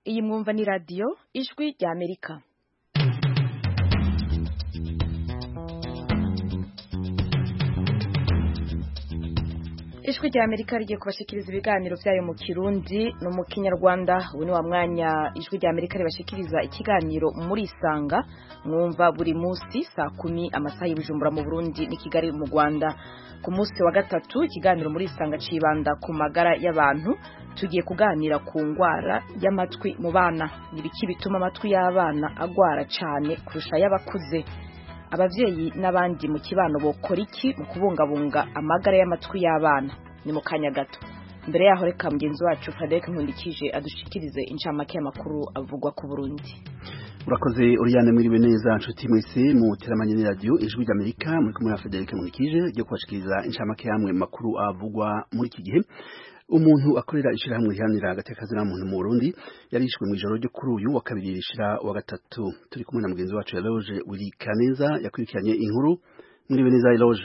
iyi mwumva ni radiyo ijwi rya Amerika. Ijwi rya Amerika rigiye kubashikiriza ibiganiro byayo mu Kirundi no mu Kinyarwanda. Ubu ni wa mwanya ijwi rya Amerika ribashikiriza ikiganiro muri Isanga, mwumva buri munsi saa 10 amasaha y'Ibujumbura mu Burundi ni Kigali mu Rwanda. Ku munsi wa gatatu ikiganiro muri Isanga cibanda ku magara y'abantu. Tugiye kuganira ku ngwara y'amatwi mu bana. Nibiki bituma amatwi y'abana agwara cyane kurusha y'abakuze? Abavyeyi n'abandi mu kibano bokora iki mu kubungabunga amagara y'amatwi y'abana? Ni mu kanya gato. Mbere yaho reka mugenzi wacu Frederic Nkundikije adushikirize incamake y'amakuru avugwa ku Burundi. Urakoze Oriane, mwiriwe neza nshuti mwese mu teramanye radio ijwi ry'Amerika, muri kumwe na Frederic Nkundikije ryo kubashikiriza incamake y'amwe makuru avugwa muri iki gihe. Umuntu akorera ishirahamwe rihanira agateka muntu mu Burundi yarishwe mu ijoro ryo kuri uyu wa kabiri rishira wa gatatu. Turi kumwe na mugenzi wacu Eloge Wirikaneza yakurikiranye inkuru. Mwiriwe neza Eloge.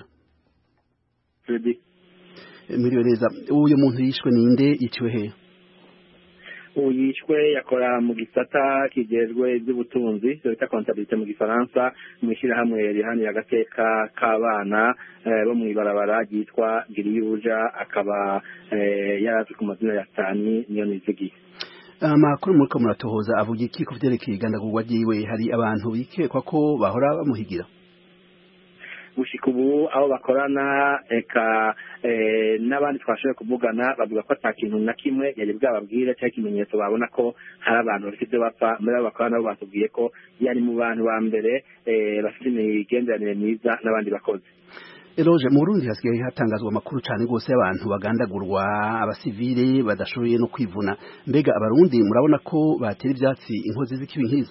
Mwiriwe neza. Uyu muntu yishwe ninde, yiciwe he? Uyishwe yakora mu gisata kijejwe iby'ubutunzi bita comptabilité mu gifaransa, mu ishirahamwe rihanira agateka k'abana bo mu ibarabara ryitwa Giriyuja, akaba yarazwi ku mazina ya Tani Niyonizigiye. Amakuru muriko muratohoza avuga iki ku vyerekeye igandagurwa ryiwe? Hari abantu bikekwa ko bahora bamuhigira? Gushika ubu abo bakorana eka n'abandi twashoboye kuvugana bavuga ko ata kintu na kimwe yari bwababwire cyangwa ikimenyetso babona ko hari abantu bafite ibyo bapfa. Muri abo bakorana nabo batubwiye ko yari mu bantu ba mbere bafite imigenderanire myiza n'abandi bakozi. Eloge, mu Burundi hasigaye hatangazwa amakuru cyane rwose y'abantu bagandagurwa, abasivile badashoboye no kwivuna. Mbega abarundi murabona ko batera ivyatsi inkozi z'ikibi nk'izo?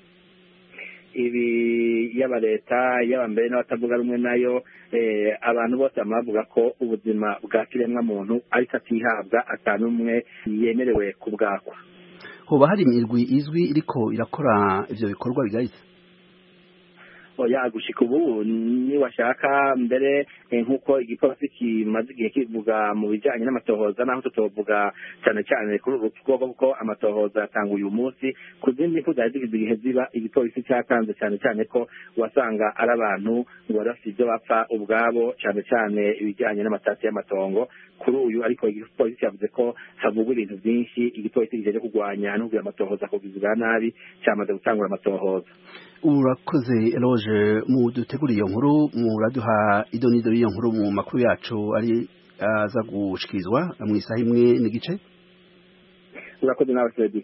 Ibi yaba leta yaba mbere n'abatavuga rumwe nayo, abantu bose bamavuga ko ubuzima bwa kiremwa muntu ariko atihabwa atanumwe yemerewe kubwakwa. Hoba hari imirwi izwi iriko irakora ivyo bikorwa bigayitse? Oya, gushika ubu ni washaka mbere nkuko igipolisi kimaze igihe kivuga mu bijanye n'amatohoza, naho tutovuga cyane cyane kuri ubu kuko amatohoza yatanga uyu munsi. Ku zindi mfu zari zigize igihe ziba, igipolisi cyatanze cyane cyane ko wasanga ari abantu ngo bafite ibyo bapfa ubwabo, cyane cyane ibijyanye n'amatasi y'amatongo. Kuri uyu ariko igipolisi yavuze ko havugwa ibintu byinshi. Igipolisi kijeje kurwanya no kugira amatohoza kugizuga nabi cyamaze gutangura amatohoza. Urakoze Eloge, mu dutegura iyo nkuru muraduha idonido y'iyo nkuru mu makuru yacu ari aza gushikirizwa mu isaha imwe n'igice. Urakoze nawe Freddy.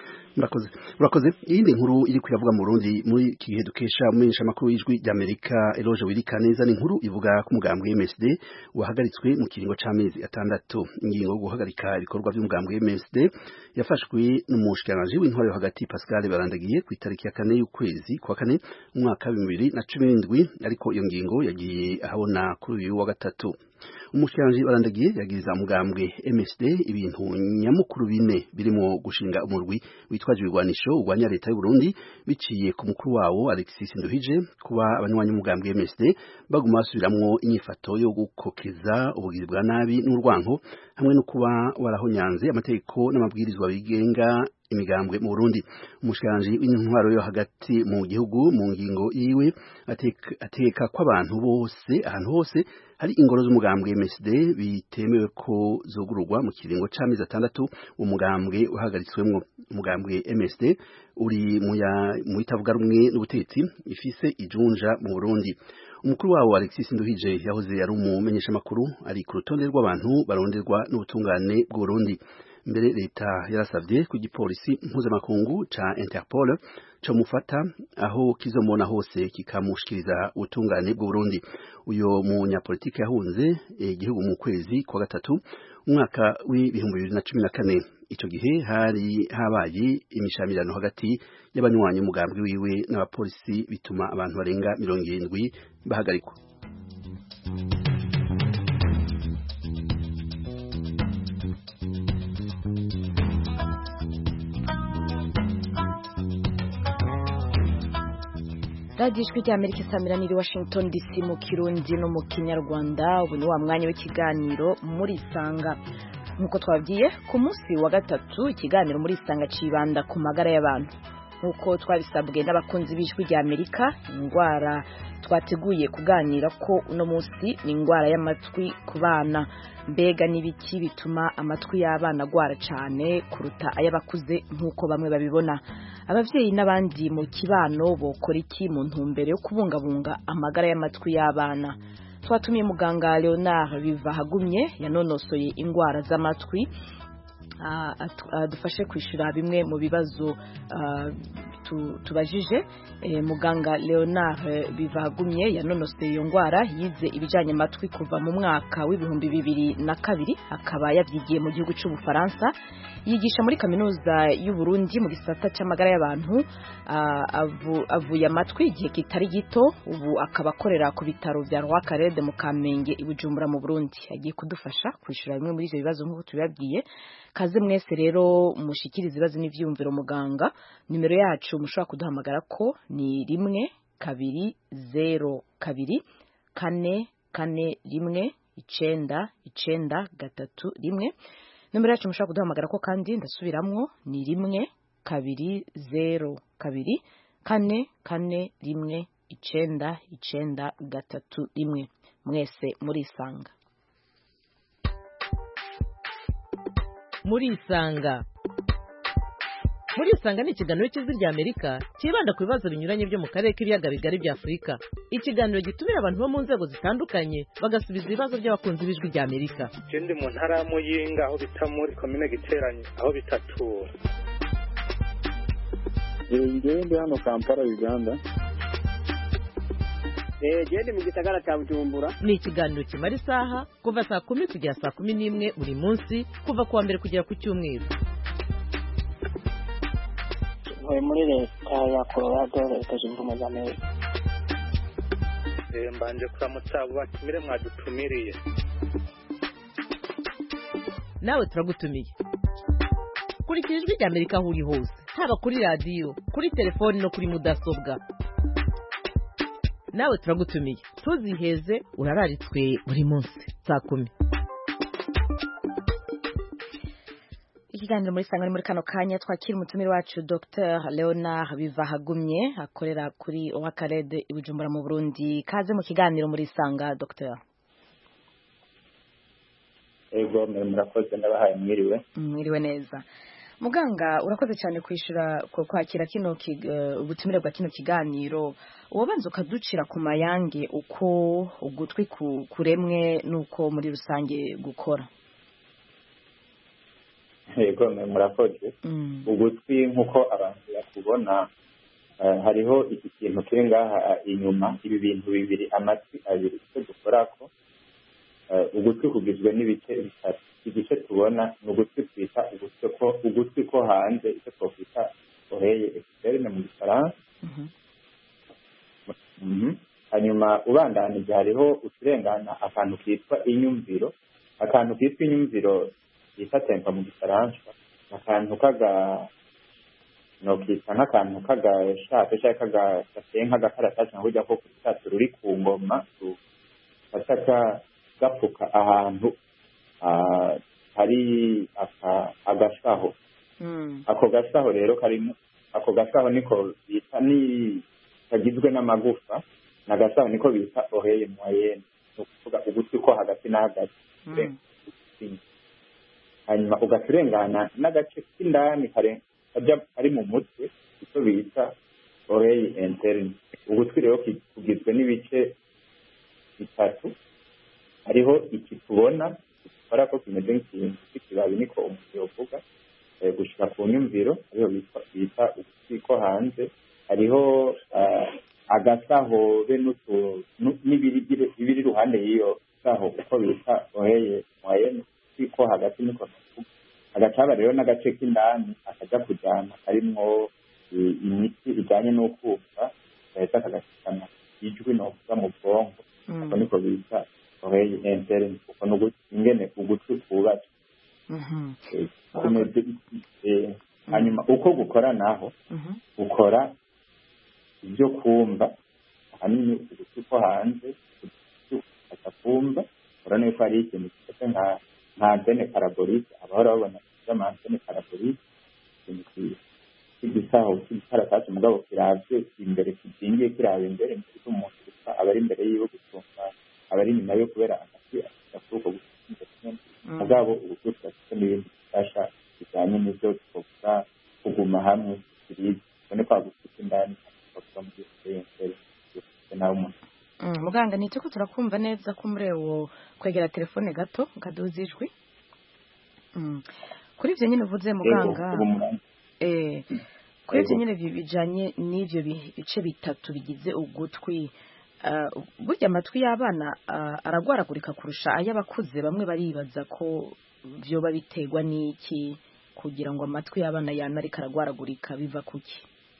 Urakoze. Iyindi nkuru iri kuyavuga mu Burundi muri iki gihe dukesha umenyesha amakuru y'ijwi ry'Amerika Eloge Wirikaneza, ni inkuru ivuga ko umugambwe MSD wahagaritswe mu kiringo c'amezi 6. Ingingo yo guhagarika ibikorwa by'umugambwe MSD yafashwe n'umushikiranganje w'intwaro yo hagati Pascal Barandagiye ku itariki ya 4 y'ukwezi kwa 4 umwaka wa 2017, ariko iyo ngingo yagiye ahabona kuri uyu wa gatatu. Umushikiranganje Barandagiye yagiriza umugambwe MSD ibintu nyamukuru bine birimo gushinga umurwi witwaje ibigwanisho urwanya leta y'u Burundi biciye ku mukuru wawo Alexis Nduhije, kuba abanywanyi umugambwe MSD baguma basubiramwo inyifato yo gukokeza ubugizi bwa nabi n'urwanko, hamwe no kuba warahonyanze amategeko n'amabwirizwa bigenga imigambwe mu Burundi. Umushikiranganje w'intwaro yo hagati mu gihugu mu ngingo yiwe ateka ko abantu bose ahantu hose hari ingoro z'umugambwe MSD bitemewe ko zogururwa mu kiringo c'amezi 6 umugambwe uhagaritswemwo. Umugambwe MSD uri mu itavuga rumwe n'ubutetsi ifise ijunja mu Burundi. Umukuru wawo Alexis Nduhije yahoze ari umumenyesha makuru, ari ku rutonde rw'abantu baronderwa n'ubutungane bw'u Burundi. Mbere leta yarasavye ku gipolisi mpuzamakungu ca Interpol co mufata aho kizomona hose kikamushikiriza ubutungane bw'u Burundi. Uyo munyapolitike yahunze igihugu mu kwezi kwa gatatu umwaka w'2014. Ico gihe hari habaye imishamirano hagati y'abanywanyi umugambwe wiwe n'abapolisi bituma abantu barenga 70 bahagarikwa. Radio Ijwi ry'Amerika isamira niri Washington DC mu Kirundi no mu Kinyarwanda. Ubu ni wa mwanya w'ikiganiro muri Isanga. nk'uko twabwiye ku munsi wa gatatu ikiganiro muri Isanga cibanda ku magara y'abantu nk'uko twabisabwe n'abakunzi b'ijwi rya Amerika. Indwara twateguye kuganira ko uno munsi ni indwara y'amatwi ku bana. Mbega n'ibiki bituma amatwi y'abana agwara cyane kuruta ay'abakuze nk'uko bamwe babibona? Abavyeyi n'abandi mu kibano bokora iki mu ntumbero yo kubungabunga amagara y'amatwi y'abana? Twatumiye muganga Leonard Bivahagumye yanonosoye indwara z'amatwi adufashe kwishura bimwe mu bibazo tubajije. Muganga Leonard Bivahagumye yanonosoye iyo ndwara, yize ibijanye amatwi kuva mu mwaka w'ibihumbi 2002, akaba yavyigiye mu gihugu c'Ubufaransa, yigisha muri kaminuza y'u Burundi mu gisata c'amagara y'abantu. Avuye amatwi igihe kitari gito, ubu akaba akorera ku bitaro vya Roi Carede mu Kamenge i Bujumbura mu Burundi. Agiye kudufasha kwishura bimwe muri ivyo bibazo nk'uko tubibabwiye. Kaze mwese rero mushikiriza ibibazo n'ivyumviro muganga. Nimero yacu mushobora kuduhamagara ko ni 1-202-441-991. Numero yacu mushobora kuduhamagara ko kandi ndasubiramwo ni 1-202-441-991. Mwese murisanga. Murisanga ni ikiganiro cy'ijwi rya Amerika kibanda ku bibazo binyuranye byo mu karere k'ibiyaga bigari bya Afurika. Ikiganiro gitumira abantu bo mu nzego zitandukanye bagasubiza ibibazo by'abakunzi b'ijwi rya Amerika. Ndi mu ntara ya Muyinga aho bita muri komine Giteranyi aho bitatura. Ndi hano Kampala Uganda. Ndi mu gisagara cya Bujumbura. Ni ikiganiro kimara isaha kuva saa 10 kugera saa 11 buri munsi kuva kuwa mbere kugera ku cyumweru. Muri leta ya Colorado Leta Zunze Ubumwe za Amerika. Mbanje kuramutsa abo batumire mwadutumiriye. Nawe turagutumiye. Kurikira ijwi rya Amerika aho uri hose, haba kuri radio, kuri telefone no kuri mudasobwa. Nawe turagutumiye. Tuziheze urararitswe buri munsi saa 10. Ikiganiro muri Isanga muri kano kanya twakira umutumire wacu Dr. Leonard Bivahagumye akorera kuri Roi Carede i Bujumbura mu Burundi. Kaze mu kiganiro muri Isanga Dr. Ego murakoze ndabahaye mwiriwe. Mwiriwe neza. Muganga urakoze cyane kwishura kwakira kino ubutumire bwa kino kiganiro. Ubanza ukaducira ku mayange uko ugutwi kuremwe nuko muri rusange gukora. Ego murakoze. Ugutwi nkuko abantu bakubona hariho iki kintu kiri ngaha inyuma, ibi bintu bibiri, amatwi abiri cyo dukorako. Ugutwi kugizwe n'ibice bitatu. Igice tubona ni ugutwi twita ugutwi ko hanze, icyo twakwita oreille externe mu Gifaransa. Hanyuma ubandanije hariho uturengana akantu kitwa inyumviro. Akantu kitwa inyumviro bita tempa mu Gifaransa, akantu nokita nk'akantu kagashato cyangwa kagateye nk'agakarata cyangwa ujya ko kutatse ruri ku ngoma gapfuka ahantu hari agasaho. Ako gasaho rero karimo, ako gasaho niko bita ni kagizwe n'amagufa, n'agasaho niko bita oreille moyenne, ukuvuga ugutwi ko hagati na hagati. Hanyuma ugaturengana n'agace k'indani kari mu mutwe, icyo bita oreille interne. Ugutwi rero kugizwe n'ibice bitatu. Hariho iki tubona gukora ko kimeze nk'ikintu cy'ikibabi, niko umuntu yovuga, gushika ku nyumviro, hariho bita ugutwi ko hanze. Hariho agasaho be n'ibiri ruhande y'iyo saho, uko bita oreille moyenne, ko hagati niko navuga. Agacaba rero n'agace k'indani akaja kujyana karimwo imiti ijyanye no kumva, gahita kagashikana ijwi novuga mu bwonko. Ako niko bita oreille interne. Uko ingene ugutwi kubatse. Hanyuma uko gukora naho ukora ibyo kumva, ahanini ugutwi ko hanze kumva, urabona ko hari ikintu kimeze nta antene parabolique abahora babona ama antene parabolique igisaho cy'ikaratasi mugabo kiravye imbere kizingiye kiraba imbere umuntu abari imbere yiwe gusumba abari inyuma yo kubera amatwi akuko gusinda mugabo ubututsi n'ibindi bifasha bijanye n'ivyo twovuga kuguma hamwe kiri bone kwa gufite indani kuva mu gihe nawe umuntu muganga nite ko turakumva neza ko murewo kwegera telefone gato ukaduza ijwi kuri ivyo nyine uvuze muganga kuri ivyo nyine bijanye n'ivyo bice bitatu bigize ugutwi burya amatwi y'abana aragwaragurika kurusha ay'abakuze bamwe baribaza ko vyoba biterwa n'iki kugira ngo amatwi y'abana yame ariko aragwaragurika biva kuki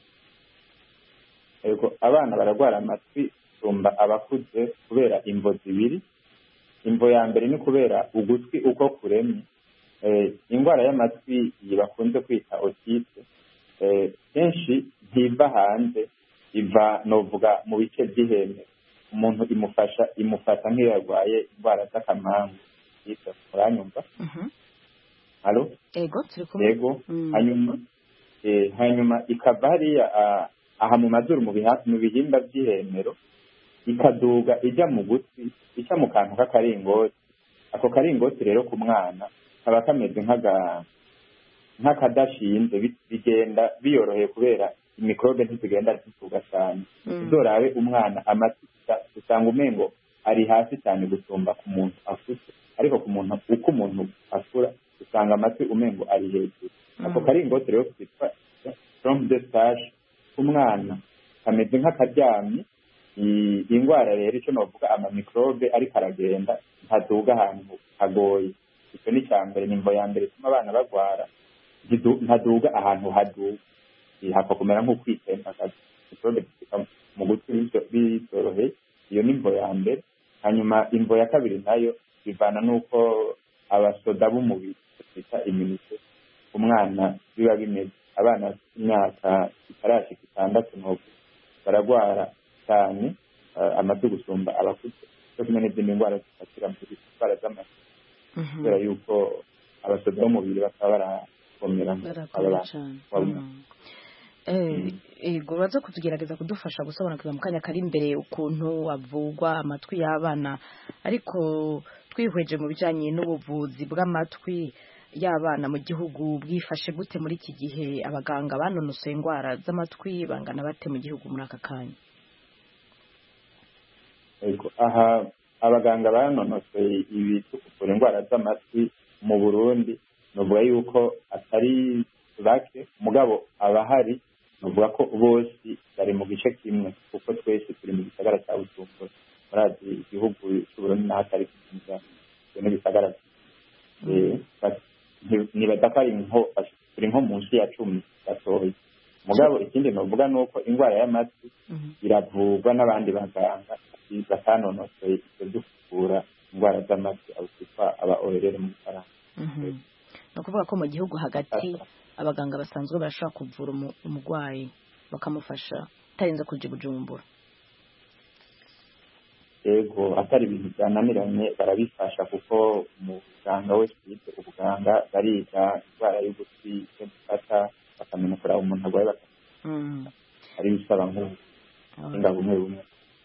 ego abana baragwara amatwi sumba abakuze kubera imvo zibiri imvo ya mbere ni kubera ugutwi uko kuremye indwara y'amatwi bakunze kwita otite kenshi ntiva hanze iva novuga mu bice by'ihembe umuntu imufata nk'iyo yarwaye indwara z'akamangu yitwa uranyumva halo ego turi kumwe ego hanyuma ikava hariya aha mu mazuru mu bihimba by'ihemero ikaduga ijya mu gutwi ijya mu kantu k'akaringoti ako karingoti rero ku mwana kaba kameze nk'akadashinze bigenda biyoroheye kubera imikorobe ntizigenda zituga cyane uzorabe umwana amatwi usanga umengo ari hasi cyane gusumba ku muntu afute ariko ku muntu uko umuntu akura usanga amatwi umengo ari hejuru ako karingoti rero kitwa from the stash ku mwana kameze nk'akaryamye indwara rero icyo navuga amamikorobe ariko aragenda ntaduga ahantu hagoye icyo ni icya mbere nimbo ya mbere ituma abana bagwara ntaduga ahantu haduga hapfa kumera nk'ukwitema mikorobe zifika mu gutwi bitoroheye iyo ni imvo ya mbere hanyuma imvo ya kabiri nayo bivana n'uko abasoda b'umubiri bita immunite umwana biba bimeze abana imyaka itarashika 6 n'ubu baragwara cyane amatwi gusumba abakuze cyo kumwe n'izindi ndwara zifatira mu ndwara z'amatwi kubera yuko abasoda b'umubiri bakaba barakomera ego baza kutugerageza kudufasha gusobanukirwa mu kanya kari imbere ukuntu avugwa amatwi y'abana ariko twihweje mu bijanye n'ubuvuzi bw'amatwi y'abana mu gihugu bwifashe gute muri iki gihe abaganga banonosoye indwara z'amatwi bangana bate mu gihugu muri aka kanya ego aha abaganga banonosoye ibikuvura indwara z'amatwi mu Burundi novuga yuko atari bake mugabo abahari novuga ko bose bari mu gice kimwe kuko twese turi mu gisagara cya Bujumbura murazi igihugu cy'u Burundi n'ahatari kugira no gisagara ni badakari turi nko munsi ya 10 gatoya mugabo ikindi novuga nuko indwara y'amatwi iravurwa n'abandi baganga batanonosoye ibyo kuvura indwara z'amatwi abo twitwa aba orere mu Faransa no kuvuga ko mu gihugu hagati abaganga basanzwe barashaka kuvura umugwayi bakamufasha tarinze kuja Bujumbura ego atari ibintu byananiranye barabifasha kuko umuganga wese yize ubuganga bariga indwara y'ugutwi gufata bakamenya kuraba umuntu arwaye ari bisaba nk'inga bumwe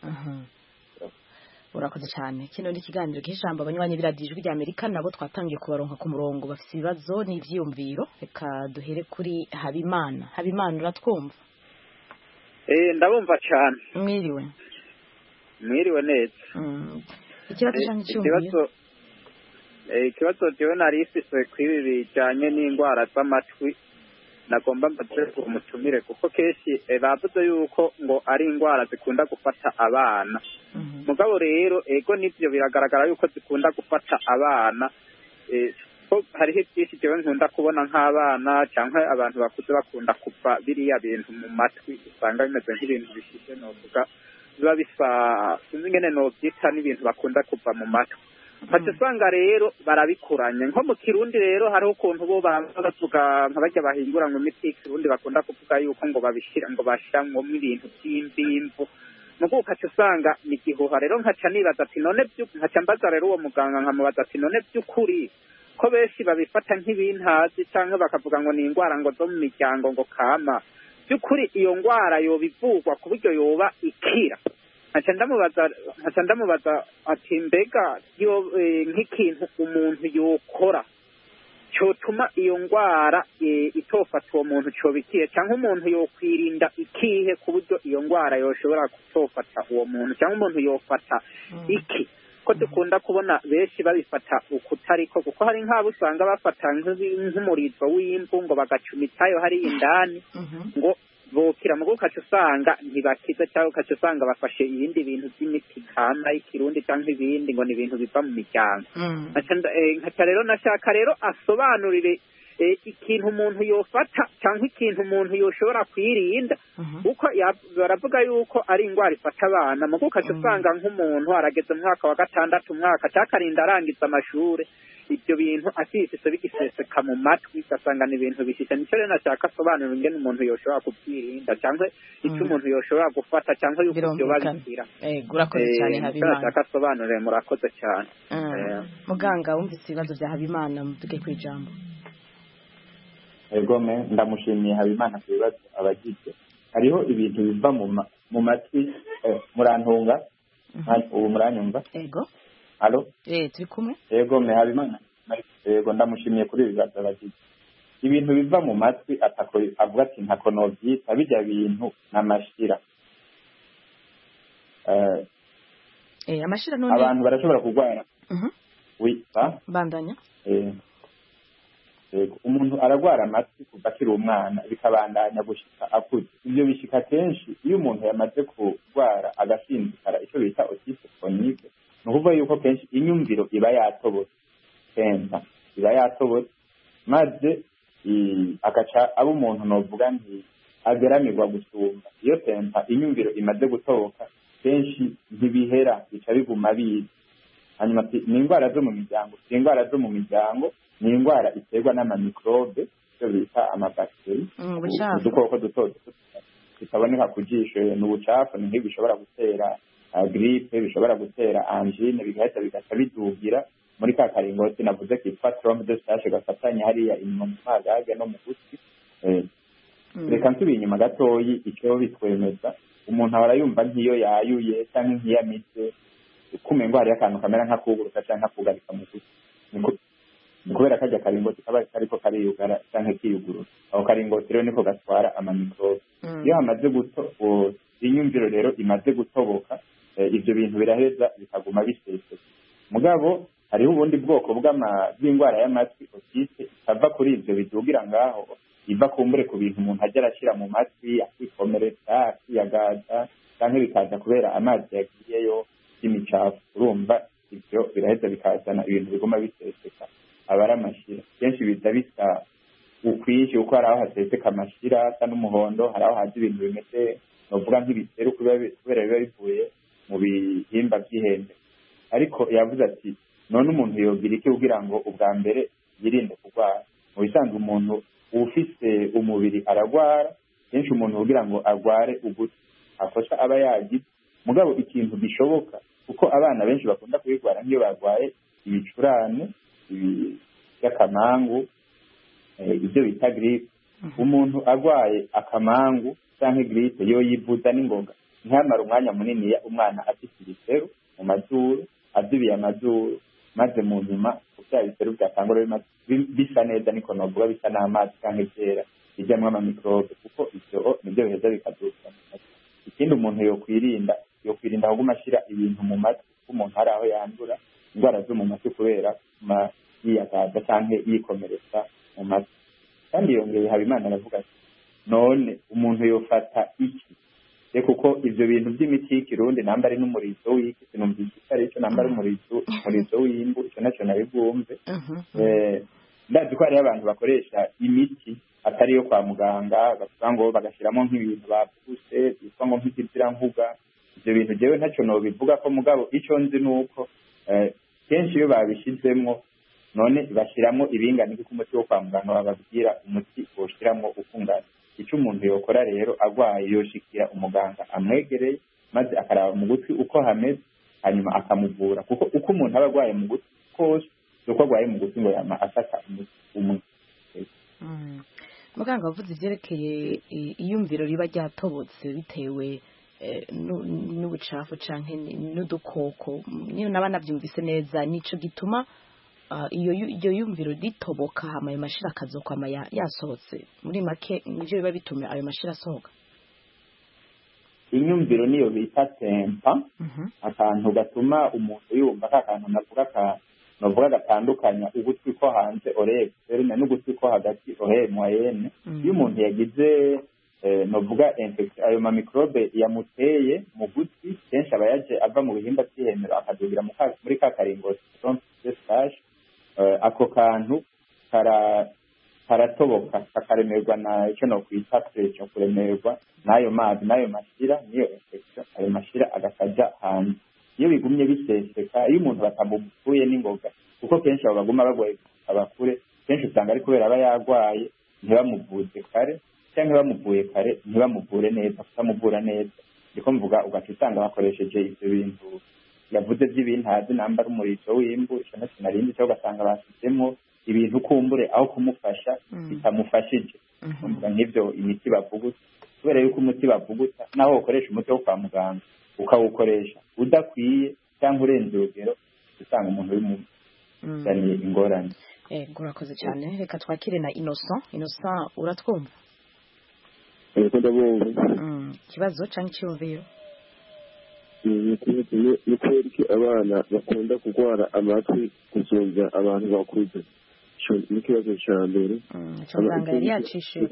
urakoze cyane kino ni ikiganiro cy'ijambo abanywanyi biradijwe rya Amerika nabo twatangiye kubaronka ku murongo bafite ibibazo n'ivyiyumviro reka duhere kuri Habimana uratwumva ndabumva cyane mwiriwe neza ikibazo cyane cy'umviro ikibazo cyo nari ifise kwibi bijanye n'indwara z'amatwi nagomba mbaze umutumire kuko keshi bavuze yuko ngo ari indwara zikunda gufata abana mugabo rero ego nivyo biragaragara yuko zikunda gufata abana ko hariho byinshi jewe nkunda kubona nk'abana cyangwa abantu bakuze bakunda kuva biriya bintu mu matwi usanga bimeze nk'ibintu bishishe novuga biba bisa sinzi ingene novyita n'ibintu bakunda kuva mu matwi Ati usanga rero barabikuranye nko mu Kirundi rero hariho ukuntu bo bavuga nk'abajya bahingura ngo imiti y'Ikirundi bakunda kuvuga yuko ngo babishira ngo bashiramwo ibintu by'imbimvu nuko ukaca usanga ni gihuha rero nkaca nibaza ati none nkaca mbaza rero uwo muganga nkamubaza ati none by'ukuri ko benshi babifata nk'ibintazi cyangwa bakavuga ngo ni indwara ngo zo mu miryango ngo kama by'ukuri iyo ndwara yoba ivurwa ku buryo yoba ikira. nkaca ndamubaza ati mbega nk'ikintu umuntu yokora cyotuma iyo ndwara itofata uwo muntu cobikiye cyangwa umuntu yokwirinda ikihe ku buryo iyo ndwara yoshobora kutofata uwo muntu cyangwa umuntu yofata iki ko dukunda kubona benshi babifata ukutariko kuko hari nk'abo usanga bafata nk'umurizo w'impu ngo bagacumitayo hari indani ngo bokira mu gukaca usanga ntibakiza cyangwa ukaca usanga bafashe ibindi bintu by'imiti kama y'ikirundi cyangwa ibindi ngo ni ibintu biva mu miryango. Nkaca rero nashaka rero asobanurire ikintu umuntu yofata cyangwa ikintu umuntu yoshobora kwirinda kuko baravuga yuko ari indwara ifata abana mu gukaca usanga nk'umuntu arageze mu mwaka wa 6 umwaka cyakarinda arangiza amashuri ibyo bintu asifise bigiseseka mu matwi ugasanga ni ibintu bishisha. Nicyo rero nashaka asobanura ingene umuntu yoshobora kubyirinda cyangwa icyo umuntu yoshobora gufata cyangwa yuko ibyo babikira. Urakoze cyane Habimana. Nashaka asobanure murakoze cyane. Muganga wumvise ibibazo bya Habimana muvuge ku ijambo. Egome ndamushimiye Habimana ku bibazo abagize. Hariho ibintu biva mu matwi murantunga ubu muranyumva? Ego. Allo? Turi kumwe. Ego me Habimana. Ego ndamushimiye kuri ibibazo abagize. Ibintu biva mu matwi avuga ati ntako novyita bijya bintu n'amashira. Amashira none abantu barashobora kugwara. Oui, bandanya. Umuntu aragwara amatwi kuva akiri umwana bikabandanya gushika akuze. Ibyo bishika kenshi iyo umuntu yamaze kugwara agashindikara icyo bita otise chronique. Nukuvuga yuko kenshi inyumviro iba yatobotse kenshi iba yatobotse maze agaca abo umuntu novuga nti ageramirwa gusumba. Iyo tempa inyumviro imaze gutoboka kenshi ntibihera bica biguma biza. Hanyuma ni indwara zo mu miryango, ni indwara iterwa n'amamikrobe cyo bita amabacteri udukoko duto tutaboneka ku jisho n'ubucafu ni nk'ibishobora gutera grippe bishobora gutera angine bigahita bigaca bidugira muri ka karingoti navuze kitwa trompe de stage gafatanya hariya inyuma mu magage no mu gutwi. Reka nsubiye inyuma gatoyi icyo bitwemeza umuntu ahora yumva nk'iyo yayuye cyangwa nk'iyamitse kumengo hari akantu kamera nka kuguruka cyangwa kugarika mu gutwi kubera kajya karingoti kaba kariko kariyugara cyangwa kiyugurura aho karingoti rero niko gatwara amamikrobe. Iyo hamaze guto inyumviro rero imaze gutoboka ibyo bintu biraheza bikaguma biseseka. Mugabo hariho ubundi bwoko bw'indwara y'amatwi otise itava kuri ibyo bidugira ngaho iva kumbure ku bintu umuntu ajya arashyira mu matwi akikomeretsa akiyagaza cyangwa bikaza kubera amazi yagiyeyo y'imicafu. Urumva ibyo biraheza bikazana ibintu biguma biseseka aba ari amashira. Kenshi biza bisa ukwinshi uko hari aho haseseka amashira asa n'umuhondo, hari aho haza ibintu bimeze novuga nk'ibiseru kubera biba bivuye mu bihimba by'ihembe. Ariko yavuze ati none umuntu yogira iki kugira ngo ubwa mbere yirinde kurwara? Mu bisanzwe umuntu ufise umubiri aragwara kenshi umuntu kugira ngo arware ugutwi akosa aba yagize. Mugabo ikintu gishoboka kuko abana benshi bakunda kubigwara nk'iyo barwaye ibicurane by'akamangu ibyo bita grippe. Umuntu arwaye akamangu cyangwa grippe yo yivuza n'ingoga ntihamara umwanya munini umwana afite ibiseru mu mazuru adubiye amazuru maze mu nyuma bya biseru byatangura bisa neza niko novuga bisa n'amazi cyangwa ibyera bijyamwo amamikrobe kuko ibyo nibyo biheza bikaduka. Ikindi umuntu yokwirinda kuguma ashyira ibintu mu matwi kuko umuntu hari aho yandura indwara zo mu matwi kubera yiyagaza cyangwa yikomeretsa mu matwi. Kandi yongeye Habimana aravuga ati none umuntu yofata iki kuko ibyo bintu by'imiti y'ikirundi namba ari n'umurizo w'iki sinumvise ari cyo namba ari umurizo w'imbu icyo nacyo nabigumve. Ndazi ko hariho abantu bakoresha imiti atari yo kwa muganga bavuga ngo bagashyiramo nk'ibintu bapfuse byitwa ngo nk'ikizira-nkuga. Ibyo bintu jewe ntacyo nobivuga ko mugabo icyo nzi nuko kenshi iyo babishyizemo none bashyiramo ibingana kuko umuti wo kwa muganga bababwira umuti woshiramo ukungana. Icyo umuntu yokora rero agwaye yoshikira umuganga amwegereye maze akaraba mu gutwi uko hameze hanyuma akamuvura kuko uko umuntu aba agwaye mu gutwi kose uko agwaye mu gutwi ngo yama afata umuti umwe. muganga wavuze ivyerekeye iyumviro riba ryatobotse bitewe n'ubucafu canke n'udukoko niyo naba navyumvise neza nico gituma iyo yumviro ritoboka hama ayo mashira akazokwama yasohotse muri make nivyo biba bituma ayo mashira asohoka. Inyumviro niyo bita tempa, akantu gatuma umuntu yumva kakantu navuga gatandukanya ugutwi ko hanze oreille externe n'ugutwi ko hagati oreille moyenne. Iyo umuntu yagize novuga infection ayo ma microbe yamuteye mu gutwi kenshi aba yaje ava mu bihimba by'ihemero akadugira muri ka karingoti stage, ako kantu karatoboka kakaremerwa na icyo no kwita pression, kuremerwa n'ayo mazi n'ayo mashira niyo infection, ayo mashira agakaja hanze. Iyo bigumye biseseka, iyo umuntu batamupfuye n'ingoga, kuko kenshi abo baguma bagoye abakure, kenshi usanga ari kubera aba yagwaye ntibamuvuze kare, cyangwa bamuvuye kare ntibamuvure neza, kutamuvura neza. Ndiko mvuga ugaca usanga bakoresheje ivyo bintu yavuze by'ibintazi namba umurizo w'imbu cyane sinarindi cyo ugasanga basizemo ibintu kumbure aho kumufasha bitamufashije. Mvuga nk'ivyo imiti bavuguta, kubera yuko umuti bavuguta naho ukoresha umuti wo kwa muganga ukawukoresha udakwiye cyangwa urenze urugero, usanga umuntu uri mu daniye ingorane. Urakoze cyane. Reka twakire na Innocent. Innocent, uratwumva? Ikibazo cyangwa icyumviro? ni kubera iki abana bakunda kurwara amatwi gusumvya abantu bakuze? Ni ikibazo cya mbere. Muganga yari yacishe.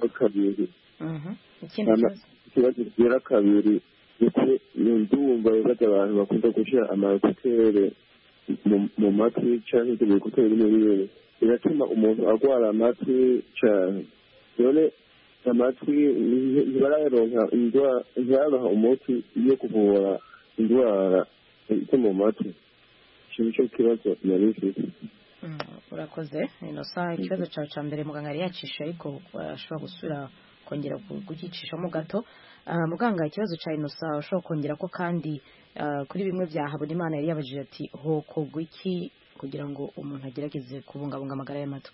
Ikibazo kigera kabiri ndumva bibaza abantu bakunda gushyira amaekutere mu matwi cyangwa ibyo bikutere bimwe biratuma umuntu arwara amatwi cyane. None amatwi ntibararonka ntibararonka umuti yo kuvura indwara zo mu matwi. Icyo nicyo kibazo nari mfite. Urakoze. Innocent, ikibazo cyawe cya mbere muganga yari yacishe ariko ashobora gusubira kongera kugicishamo gato. Muganga, ikibazo cya Innocent ushobora kongera ko kandi kuri bimwe bya Habonimana yari yabajije ati hokorwa iki kugira ngo umuntu agerageze kubungabunga amagara y'amatwi?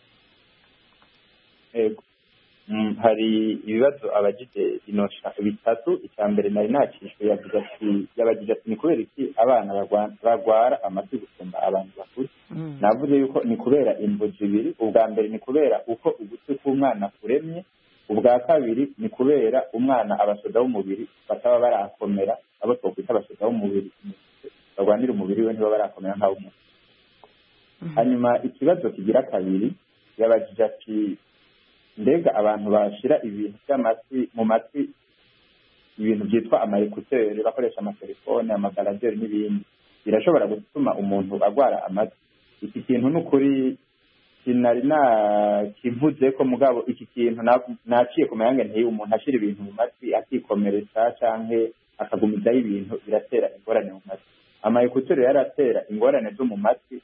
Hari ibibazo abagije Innocent bitatu. Icya mbere nari nacishwe yabagije ati ni kubera iki abana bagwara amatwi gusumba abantu bakuze. Navuze yuko ni kubera imvo zibiri. Ubwa mbere ni kubera uko ugutwi k'umwana kuremye, ubwa kabiri ni kubera umwana abasoda b'umubiri bataba barakomera, abo twokwita abasoda b'umubiri barwanira umubiri we ntibaba barakomera nk'ab'umuntu. Hanyuma ikibazo kigira kabiri yabagije ati mbega abantu bashira ibintu by'amatwi mu matwi, ibintu byitwa amaekutere bakoresha amatelefone, amagarageri n'ibindi, birashobora gutuma umuntu agwara amatwi. Iki kintu n'ukuri sinari nakivuze ko mugabo iki kintu naciye ku mayange ntiye umuntu ashira ibintu mu matwi akikomeretsa canke akagumizaho ibintu biratera ingorane mu matwi. Amaekutere yaratera ingorane zo mu matwi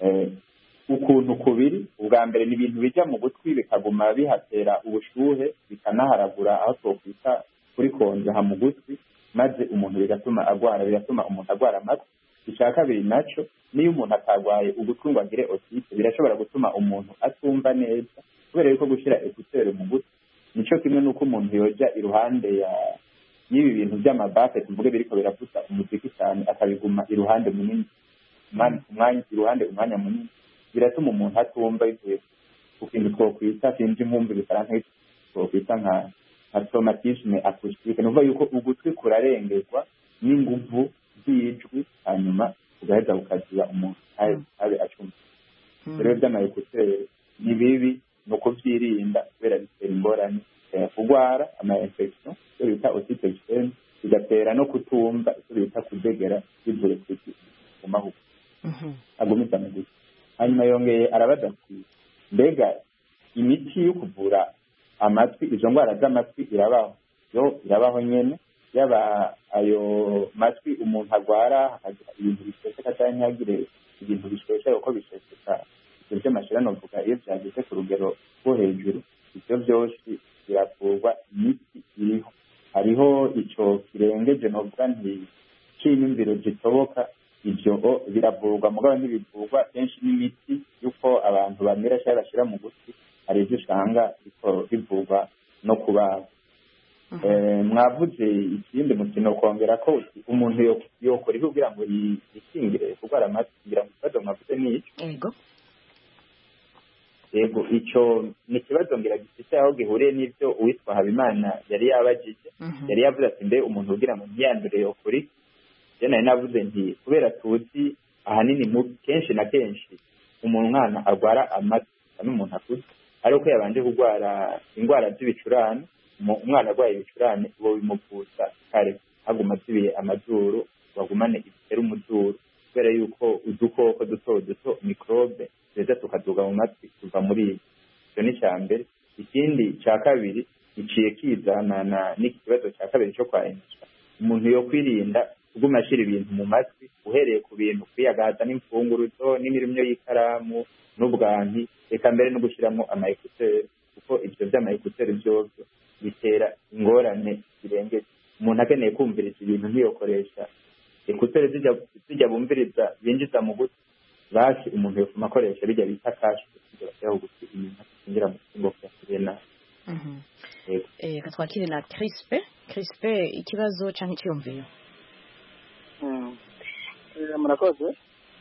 ukuntu kubiri. Ubwa mbere ni ibintu bijya mu gutwi bikaguma bihatera ubushuhe bikanaharagura aho twokwita kuri konja mu gutwi, maze umuntu bigatuma umuntu agwara amatwi. Icya kabiri naco niyo umuntu atagwaye ugutwi ngo agire otite, birashobora gutuma umuntu atumva neza, kubera yuko gushyira ekutere mu gutwi nico kimwe n'uko umuntu yoja iruhande y'ibi bintu by'amabase tuvuge biriko biravuza umuziki cyane akabiguma iruhande munini umwanya munini, biratuma umuntu atumva bivuye ku kintu twokwita sinzi impumvu bifaransa twokwita nka traumatisme acoustique. Ni ukuvuga yuko ugutwi kurarengerwa n'inguvu z'ijwi hanyuma ugaheza ukagira umuntu abe acumva. Rero by'amaekutere ni bibi, ni ukuvyirinda kubera bitera ingorane, kugwara ama-infection icyo bita otite externe, bigatera no kutumva icyo bita kudegera bivuye ku mahugu agumiza mu gutwi. Hanyuma yongeye arabaza ati mbega imiti yo kuvura amatwi, izo ndwara z'amatwi irabaho nyene, yaba ayo matwi umuntu agwara hakagira ibintu bishesheka cyangwa ntihagire ibintu bishesha uko bishesheka, ibyo by'amashira novuga iyo byageze ku rugero rwo hejuru, ibyo byose biravurwa, imiti iriho. Hariho ico kirengeje novuga nti cy'inyumviro zitoboka ibyo biravurwa mugabo ntibivurwa kenshi n'imiti y'uko abantu bamira cyangwa bashyira mu gutwi hari ibyo usanga bivurwa no kubaga. Mwavuze ikindi mukino kongera ko umuntu yokora ibyo kugira ngo yikingire kurwara amatwi kugira ngo ikibazo mwavuze ni iki? Yego icyo ni ikibazo ngira gifite aho gihuriye n'ibyo uwitwa Habimana yari yabagije. Yari yavuze ati mbe umuntu kugira ngo ntiyandure yokora iki? Nari navuze nti kubera tuzi ahanini kenshi na kenshi umwana arwara amatwi n'umuntu akuze ariko yabanje kurwara indwara z'ibicurane. Umwana arwaye ibicurane uwo bimuvuza kare haguma zibiye amazuru bagumane ibitera umuzuru kubera yuko udukoko duto mikrobe zeza tukaduga mu matwi tuva muri icyo ni cya mbere. Ikindi cya kabiri iciye kizana n'iki kibazo cya kabiri cyo kwanisha umuntu yo kwirinda kuguma ashyira ibintu mu matwi uhereye ku bintu kwiyagaza n'imfunguruzo n'imirimo y'ikaramu n'ubwanti reka mbere no gushyiramo amayekuteri kuko ibyo by'amayekuteri byose bitera ingorane zirengeje. Umuntu akeneye kumviriza ibintu ntiyokoresha ekuteri zijya bumviriza binjiza mu gutwi basi umuntu yofuma akoresha bijya bita kashi kugira bashyiraho gutwi inyuma kingira mu kingo cyakiriye nabi. Katwakire na Crispe ikibazo cyangwa icyiyumviro. Murakoze.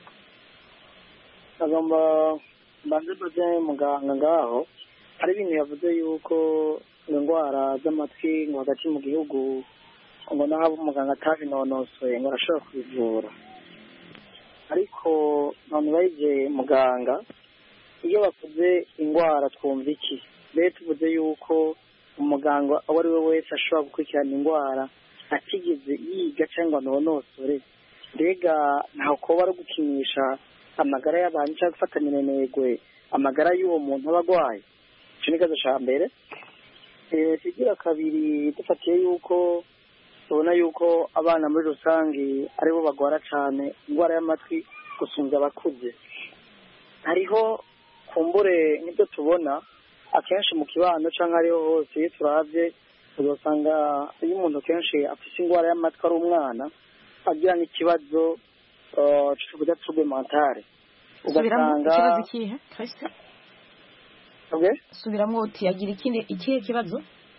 Agomba mbanze baje muganga ngaho hari ibintu yavuze yuko indwara z'amatwi ngo hagati mu gihugu ngo naho umuganga atabinonosoye ngo arashobora kubivura ariko none bayije muganga iyo bavuze indwara twumva iki? Mbere tuvuze yuko umuganga uwo ari we wese ashobora gukurikirana indwara atigeze yiga cyangwa anonosore mbega ntaho kuba ari gukinisha amagara y'abantu cyangwa gufatanya intego amagara y'uwo muntu aba arwaye. Icyo ni ikibazo cya mbere. Kigira kabiri dufatiye yuko tubona yuko abana muri rusange aribo bagwara cyane indwara y'amatwi gusumba abakuze. Hariho kumbure nk'ibyo tubona akenshi mu kibano cyangwa ariho hose iyo turabye uzasanga iyo umuntu kenshi afite indwara y'amatwi ari umwana agira n'ikibazo cyo kuja trouble mentale. Ugasanga ikibazo kihe Christ? Subiramo uti yagira ikihe kibazo?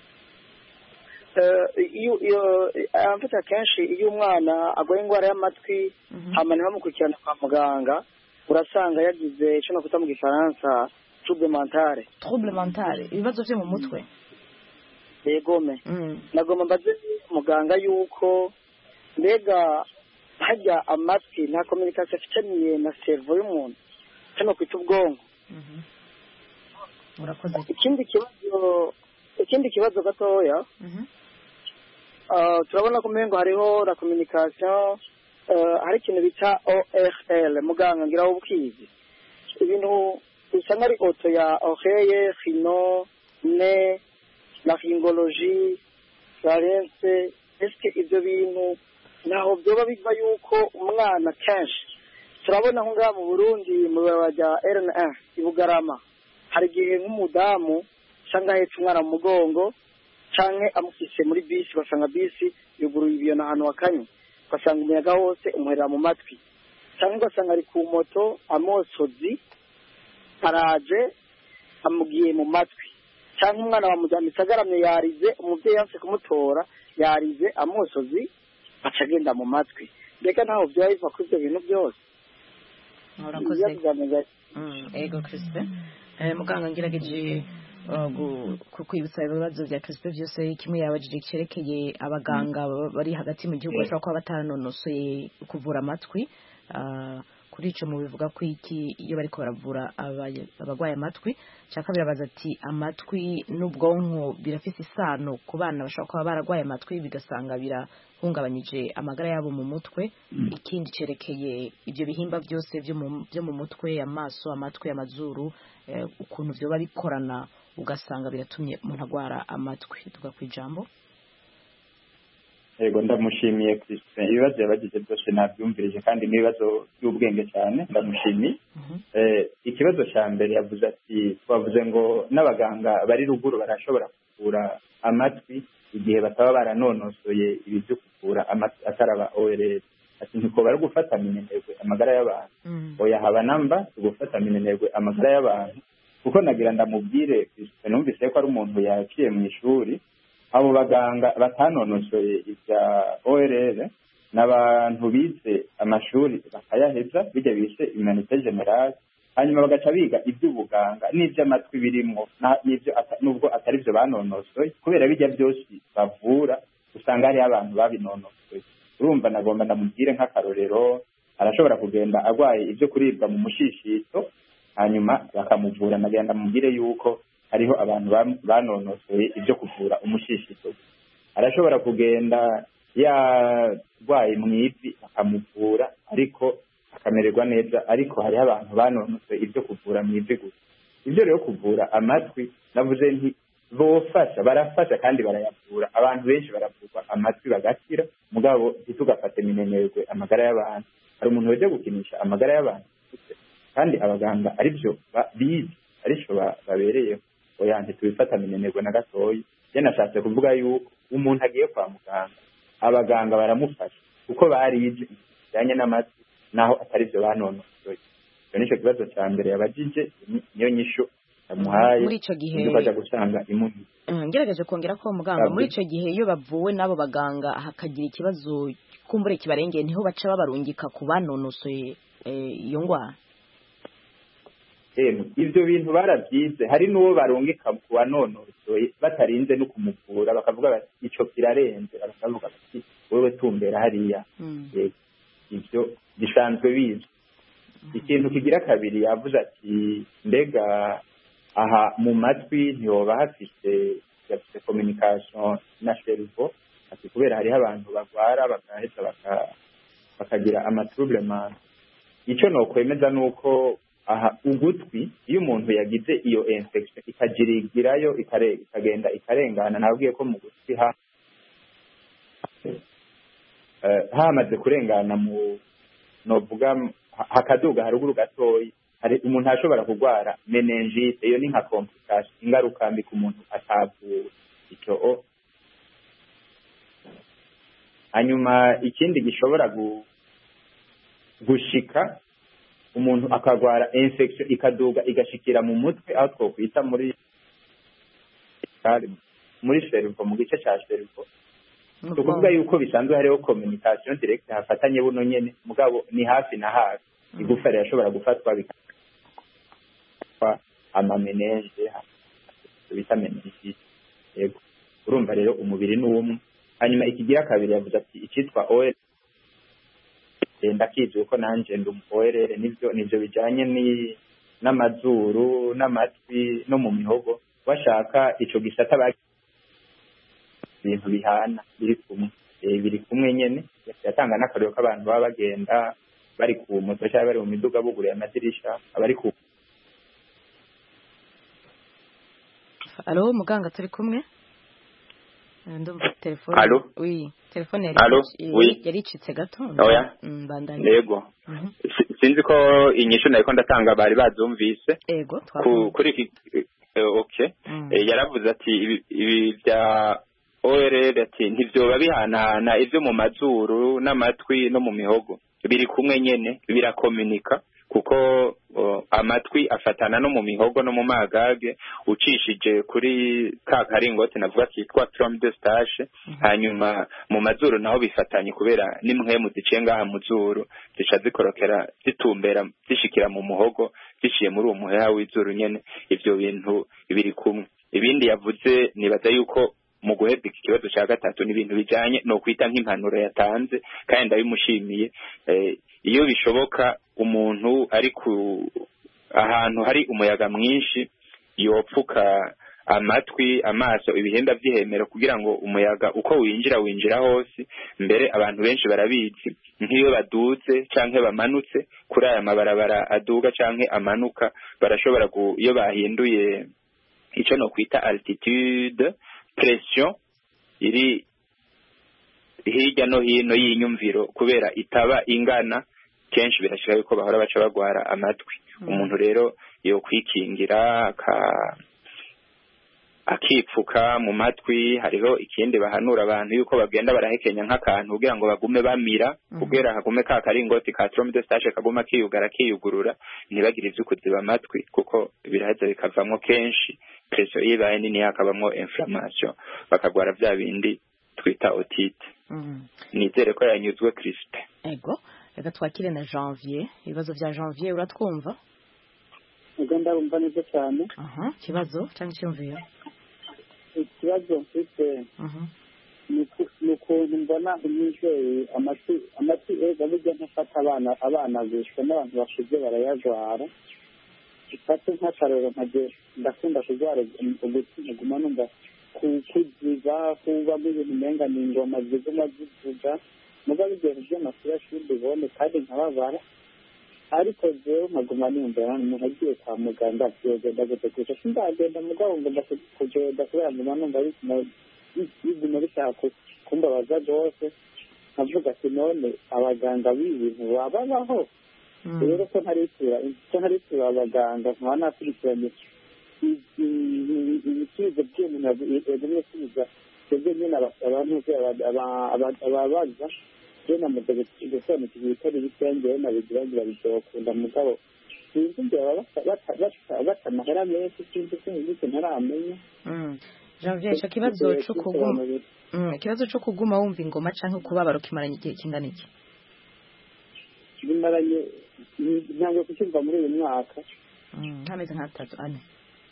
Amfite akenshi iyo umwana agwaye indwara y'amatwi hamana bamukurikirana kwa muganga urasanga yagize icyo nakwita mu gifaransa trouble mentale. Trouble mentale ibibazo byo mu mutwe. Yegome. Nagomba mbaze muganga yuko mbega hajya amatwi nta communication afitaniye na cerveau y'umuntu cyangwa kwita ubwonko. Urakoze. Ikindi kibazo gatoya turabona ko mengo hariho la communication hari ikintu bita ORL muganga ngira ubukizi ibintu usanga ari auto ya oreille rhino ne laryngologie larynx. Eske ibyo bintu naho byoba biva yuko umwana kenshi turabona aho ngaha mu Burundi mu bajya RN1 ibugarama hari gihe nk'umudamu cyangwa ahetse umwana mu mugongo cyangwa amufise muri bisi basanga bisi yuguruye ibiyo n'ahantu hakanye basanga umuyaga wose umuherera mu matwi cyangwa ugasanga ari ku moto amosozi araje amugiye mu matwi cyangwa umwana bamujyamitse agaramye yarize umubyeyi yanse kumutora yarize amosozi acagenda mu matwi. Mbega ntaho byaba biva kuri ibyo bintu byose. Urakoze. Ego Chrispe. Muganga ngerageje kukwibutsa ibibazo bya Chrispe byose kimwe yabajije cyerekeye abaganga bari hagati mu gihugu bashobora kuba bataranonosoye kuvura amatwi. Kuri icyo mu bivuga ko iki iyo bariko baravura abagwaye amatwi cyaka birabaza ati amatwi n'ubwonko birafise isano ku bana bashobora kuba baragwaye amatwi bigasanga birahungabanyije amagara yabo mu mutwe. Ikindi cerekeye ibyo bihimba byose byo mu mutwe amaso amatwi amazuru ukuntu byo babikorana ugasanga biratumye umuntu agwara amatwi. Tugakwijambo. Yego ndamushimiye Christian ibibazo yabagize byose nabyumvirije kandi n'ibibazo by'ubwenge cyane ndamushimiye. Ikibazo cya mbere yavuze ati twavuze ngo n'abaganga bari ruguru barashobora kuvura amatwi igihe bataba baranonosoye ibyo kuvura amatwi ataraba ORL ati ntikoba ari gufata minenegwe amagara y'abantu oya haba namba tugufata minenegwe amagara y'abantu kuko nagira ndamubwire numvise ko ari umuntu yaciye mu ishuri abo baganga batanonosoye ibya ORL n'abantu bize amashuri bakayaheza bijya bise humanité générale hanyuma bagaca biga iby'ubuganga n'iby'amatwi birimo n'ibyo nubwo atari byo banonosoye kubera bijya byose bavura usanga hari abantu babinonosoye urumva nagomba ndamubwire nk'akarorero arashobora kugenda agwaye ibyo kuribwa mu mushishito hanyuma bakamuvura nagenda ndamubwire yuko hariho abantu banonosoye ibyo kuvura umushishito arashobora kugenda yarwaye mu ivi bakamuvura ariko akamererwa neza ariko hariho abantu banonosoye ibyo kuvura mu ivi gusa ibyo rero kuvura amatwi navuze nti bofasha barafasha kandi barayavura abantu benshi baravurwa amatwi bagakira mugabo ntitugafate minenegwe amagara y'abantu hari umuntu wajya gukinisha amagara y'abantu kandi abaganga aribyo bize aricyo babereyeho oya ntitubifata minenegwe na gatoya yanashatse kuvuga yuko umuntu agiye kwa muganga abaganga baramufasha kuko barize bijyanye n'amatwi naho atari byo banonosoye icyo nicyo kibazo cya mbere yabajije niyo nyishu yamuhaye muri icyo gihe bajya gusanga imuni ngerageje kongera ko muganga muri icyo gihe iyo bavuwe n'abo baganga hakagira ikibazo kumbure kibarengeye niho baca babarungika ku banonosoye iyo ndwara ibyo bintu barabyize hari n'uwo barungika ku banonosoye batarinze no kumuvura bakavuga bati icyo kirarenze bakavuga bati wowe tumbera hariya ibyo gisanzwe bizwi ikintu kigira kabiri yavuze ati mbega aha mu matwi ntihoba hafite communication na cerveau ati kubera hariho abantu bagwara bagaheza bakagira amatroublement icyo nokwemeza nuko aha ugutwi iyo umuntu yagize iyo infection ikagirigirayo ikagenda ikarengana nabwiye ko mu gutwi hamaze kurengana mu novuga hakaduga haruguru gatoyi hari umuntu ashobora kugwara meningite iyo ni nka complication ingaruka mbi ku muntu atavuwe icyo hanyuma ikindi gishobora gushika umuntu akagwara infection ikaduga igashikira mu mutwe aho twokwita muri cerveau mu gice cya cerveau tukuvuga yuko bisanzwe hariho communication direct hafatanye buno nyene mugabo ni hafi na hafi igufa rirashobora gufatwa bikaba amamenenge bita meningite yego urumva rero umubiri ni umwe hanyuma ikigira kabiri yavuze ati icitwa ORL ndakizi uko nanje ndi ORL nivyo bijanye n'amazuru n'amatwi no mu mihogo bashaka ico gisata ibintu bihana biri kumwe nyene yatanga n'akarero k'abantu baba bagenda bari ku moto cyangwa bari mu miduga buguruye amadirisha abari ku Alo muganga turi kumwe ndumva telefone oui telefone yari icitse gato oya yego sinzi ko inyishu nayiko ndatanga bari bazumvise yego kuri iki okay yaravuze ati ibi bya ORL ati ntivyo bihanahana ivyo mu mazuru n'amatwi no mu mihogo biri kumwe nyene birakomunika kuko amatwi afatana no mu mihogo no mu magage ucishije kuri ka karingoti navuga kitwa trompe de stache hanyuma mu mazuru naho bifatanye kubera nimwe mu zicenga mu zuru zica zikorokera zitumbera zishikira mu muhogo ziciye muri uwo muheha w'izuru nyene ivyo bintu biri kumwe ibindi yavuze nibaza yuko mu guhebwa iki kibazo cya gatatu n'ibintu bijanye no kwita nk'impanuro yatanze kandi ndabimushimiye iyo bishoboka umuntu ari ku ahantu hari umuyaga mwinshi yopfuka amatwi amaso ibihenda by'ihemero kugira ngo umuyaga uko winjira hose mbere abantu benshi barabizi nk'iyo baduze canke bamanutse kuri aya mabarabara aduga canke amanuka barashobora iyo bahinduye ico no kwita altitude pression iri hirya no hino y'inyumviro kubera itaba ingana kenshi birashika yuko bahora baca bagwara amatwi umuntu rero yo kwikingira akipfuka mu matwi. Hariho ikindi bahanura abantu yuko bagenda barahekenya nk'akantu kugira ngo bagume bamira kubera hagume ka karingoti ka trompe de stage kaguma kiyugurura ntibagire ivyo kuziba amatwi kuko biraheza bikavamwo kenshi pression yibaye nini yakabamwo inflammation bakagwara vya bindi twita otite. Nizere ko yanyuzwe Christe. Ego reka twakire na Janvier. Ibibazo vya Janvier uratwumva? Ego ndabumva neza cyane. Kibazo cyangwa cyumviye? Ikibazo mfite ni ukuntu mbona umwizeye amati ega burya ntafata abana bishwe n'abantu bashize barayajwara. Ifate nk'akarero ndakunda kujwara ugutsi guma numva kuziba kuba ibintu umenga ni ingoma ziguma zivuga muga bigera by'amasura shuri bone kandi nkababara ariko jewe nkaguma nimbera umuntu agiye kwa muganga byogenda gute gusa sindagenda mugabo ngomba kugenda kubera nguma numva biguma bishaka kumbabaza rwose nkavuga ati none abaganga b'ibintu babaho rero ko ntarisura abaganga nkaba nakurikiranye ibisubizo by'umuntu yagumye asubiza twebwe nyine abantu ababaza je namuze gusobanukirwa ibitari bikeya nabigira bizokunda mugabo sinzi mbere bata amahera menshi sinzi sinzi ntaramenya. Janvier ikibazo cyo kuguma wumva ingoma canke kubabara ukimaranye igihe kingana iki? Bimaranye ntabwo kucyumva muri uyu mwaka ntameze nka 3 ane.